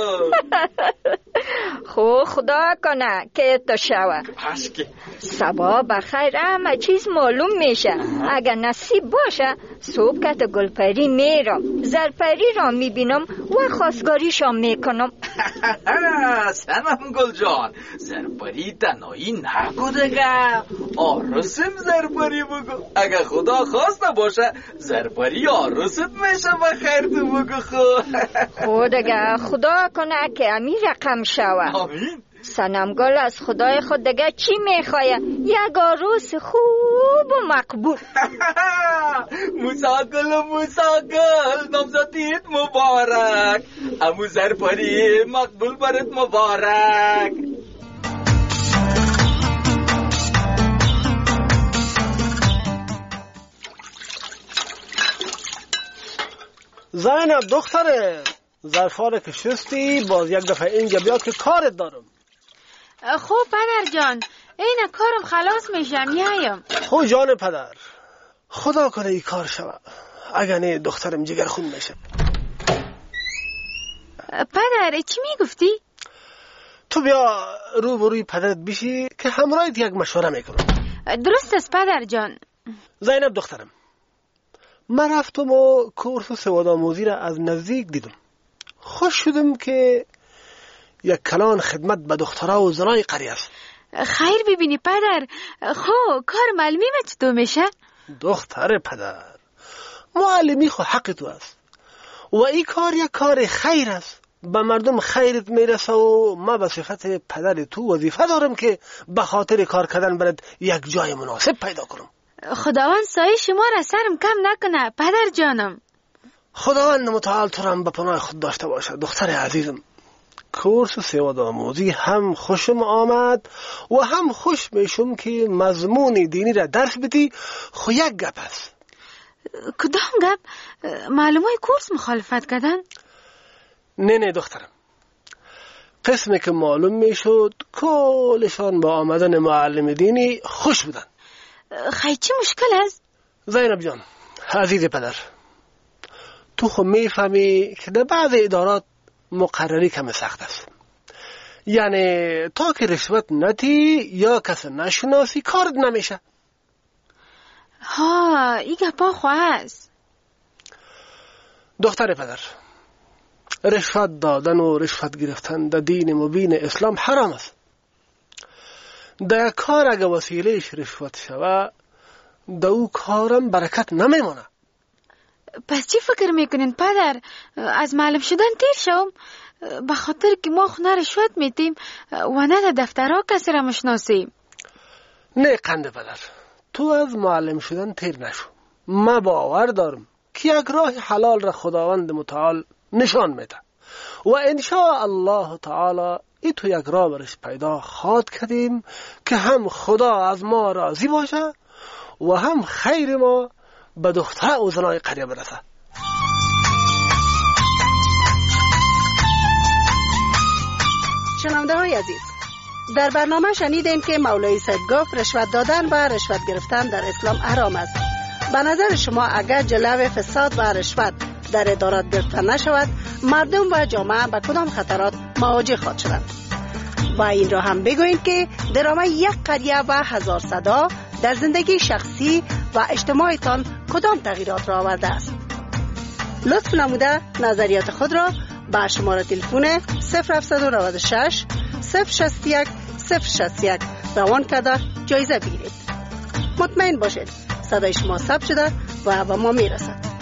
خو خدا کنه که تو شود. پشکی سبا بخیر همه چیز معلوم میشه. اگه نصیب باشه صبح که تو گلپری میرم زرپری را میبینم و خواستگاریشان میکنم. سنم گل جان زرپری تنهایی نگو دگه عروسم زرپری بگو. اگه خدا خواسته باشه زرپری عروست میشه بخیر تو بگو خود. خود اگه خدا کنه که امی رقم شود. آمین. سنمگل از خدای خود دیگه چی میخواه؟ یک عروس خوب و مقبول. موسا گل و موسا گل نامزدیت مبارک. امو زرپری مقبول برات مبارک. زینب دختره ظرفا که شستی باز یک دفعه اینجا بیا که کارت دارم. خب پدر جان این کارم خلاص میشم میایم. خو جان پدر، خدا کنه ای کار شود، اگر نه دخترم جگر خون میشه. پدر چی میگفتی؟ تو بیا رو بروی پدرت بشی که همراهت یک مشوره میکنم. درست است پدر جان. زینب دخترم، من رفتم و کورس سوادآموزی را از نزدیک دیدم. خوش شدم که یک کلان خدمت به دخترها و زنای قریه است. خیر ببینی پدر، خو کار معلمی به تو میشه؟ دختر پدر، معلمی خو حق تو است و این کار یک کار خیر است، به مردم خیرت میرسه و ما به صفت پدر تو وظیفه دارم که به خاطر کار کردن برات یک جای مناسب پیدا کنم. خداوند سایه شما را سرم کم نکنه پدر جانم. خداوند متعال تو را هم به پناه خود داشته باشه دختر عزیزم. کورس سوادآموزی هم خوشم آمد و هم خوش میشم که مضمون دینی را درس بدی. خو یک گپ است. کدام گپ؟ معلومای کورس مخالفت کردن؟ نه نه دخترم، قسمی که معلوم میشد کلشان با آمدن معلم دینی خوش بودن. خیلی چی مشکل است؟ زینب جان عزیز پدر، تو خو میفهمی که در بعض ادارات مقرری کم سخت است. یعنی تا که رشوت ندی یا کس نشناسی کارت نمیشه. ها این گپا خواه است. دختر پدر، رشوت دادن و رشوت گرفتن در دین مبین اسلام حرام است. در کار اگه وسیلهش رشوت شوه در او کارم برکت نمیمونه. پس چی فکر میکنین پدر؟ از معلم شدن تیر شوم؟ به خاطر که ما خونه رشوت میتیم و نه در دفترها کسی را مشناسیم. نه قنده پدر، تو از معلم شدن تیر نشو. ما باور دارم که یک راه حلال را خداوند متعال نشان میده و انشاء الله تعالی ای تو یک راه برش پیدا خواد کردیم که هم خدا از ما راضی باشه و هم خیر ما به دختر و زنای قریه برسه. شنونده های عزیز، در برنامه شنیدیم که مولوی صاحب گفت رشوت دادن و رشوت گرفتن در اسلام حرام است. به نظر شما اگر جلو فساد و رشوت در ادارات گرفته نشود، مردم و جامعه به کدام خطرات مواجه خواهد شدند؟ و این را هم بگوییم که درامه یک قریه و هزار صدا در زندگی شخصی و اجتماعیتان کدام تغییرات را آورده است؟ لطف نموده نظریات خود را با شماره تلفن صفر هفت نه شش صفر شصت یک صفر شصت یک روان کرده جایزه بگیرید. مطمئن باشید صدای شما ثبت شده و به ما میرسد.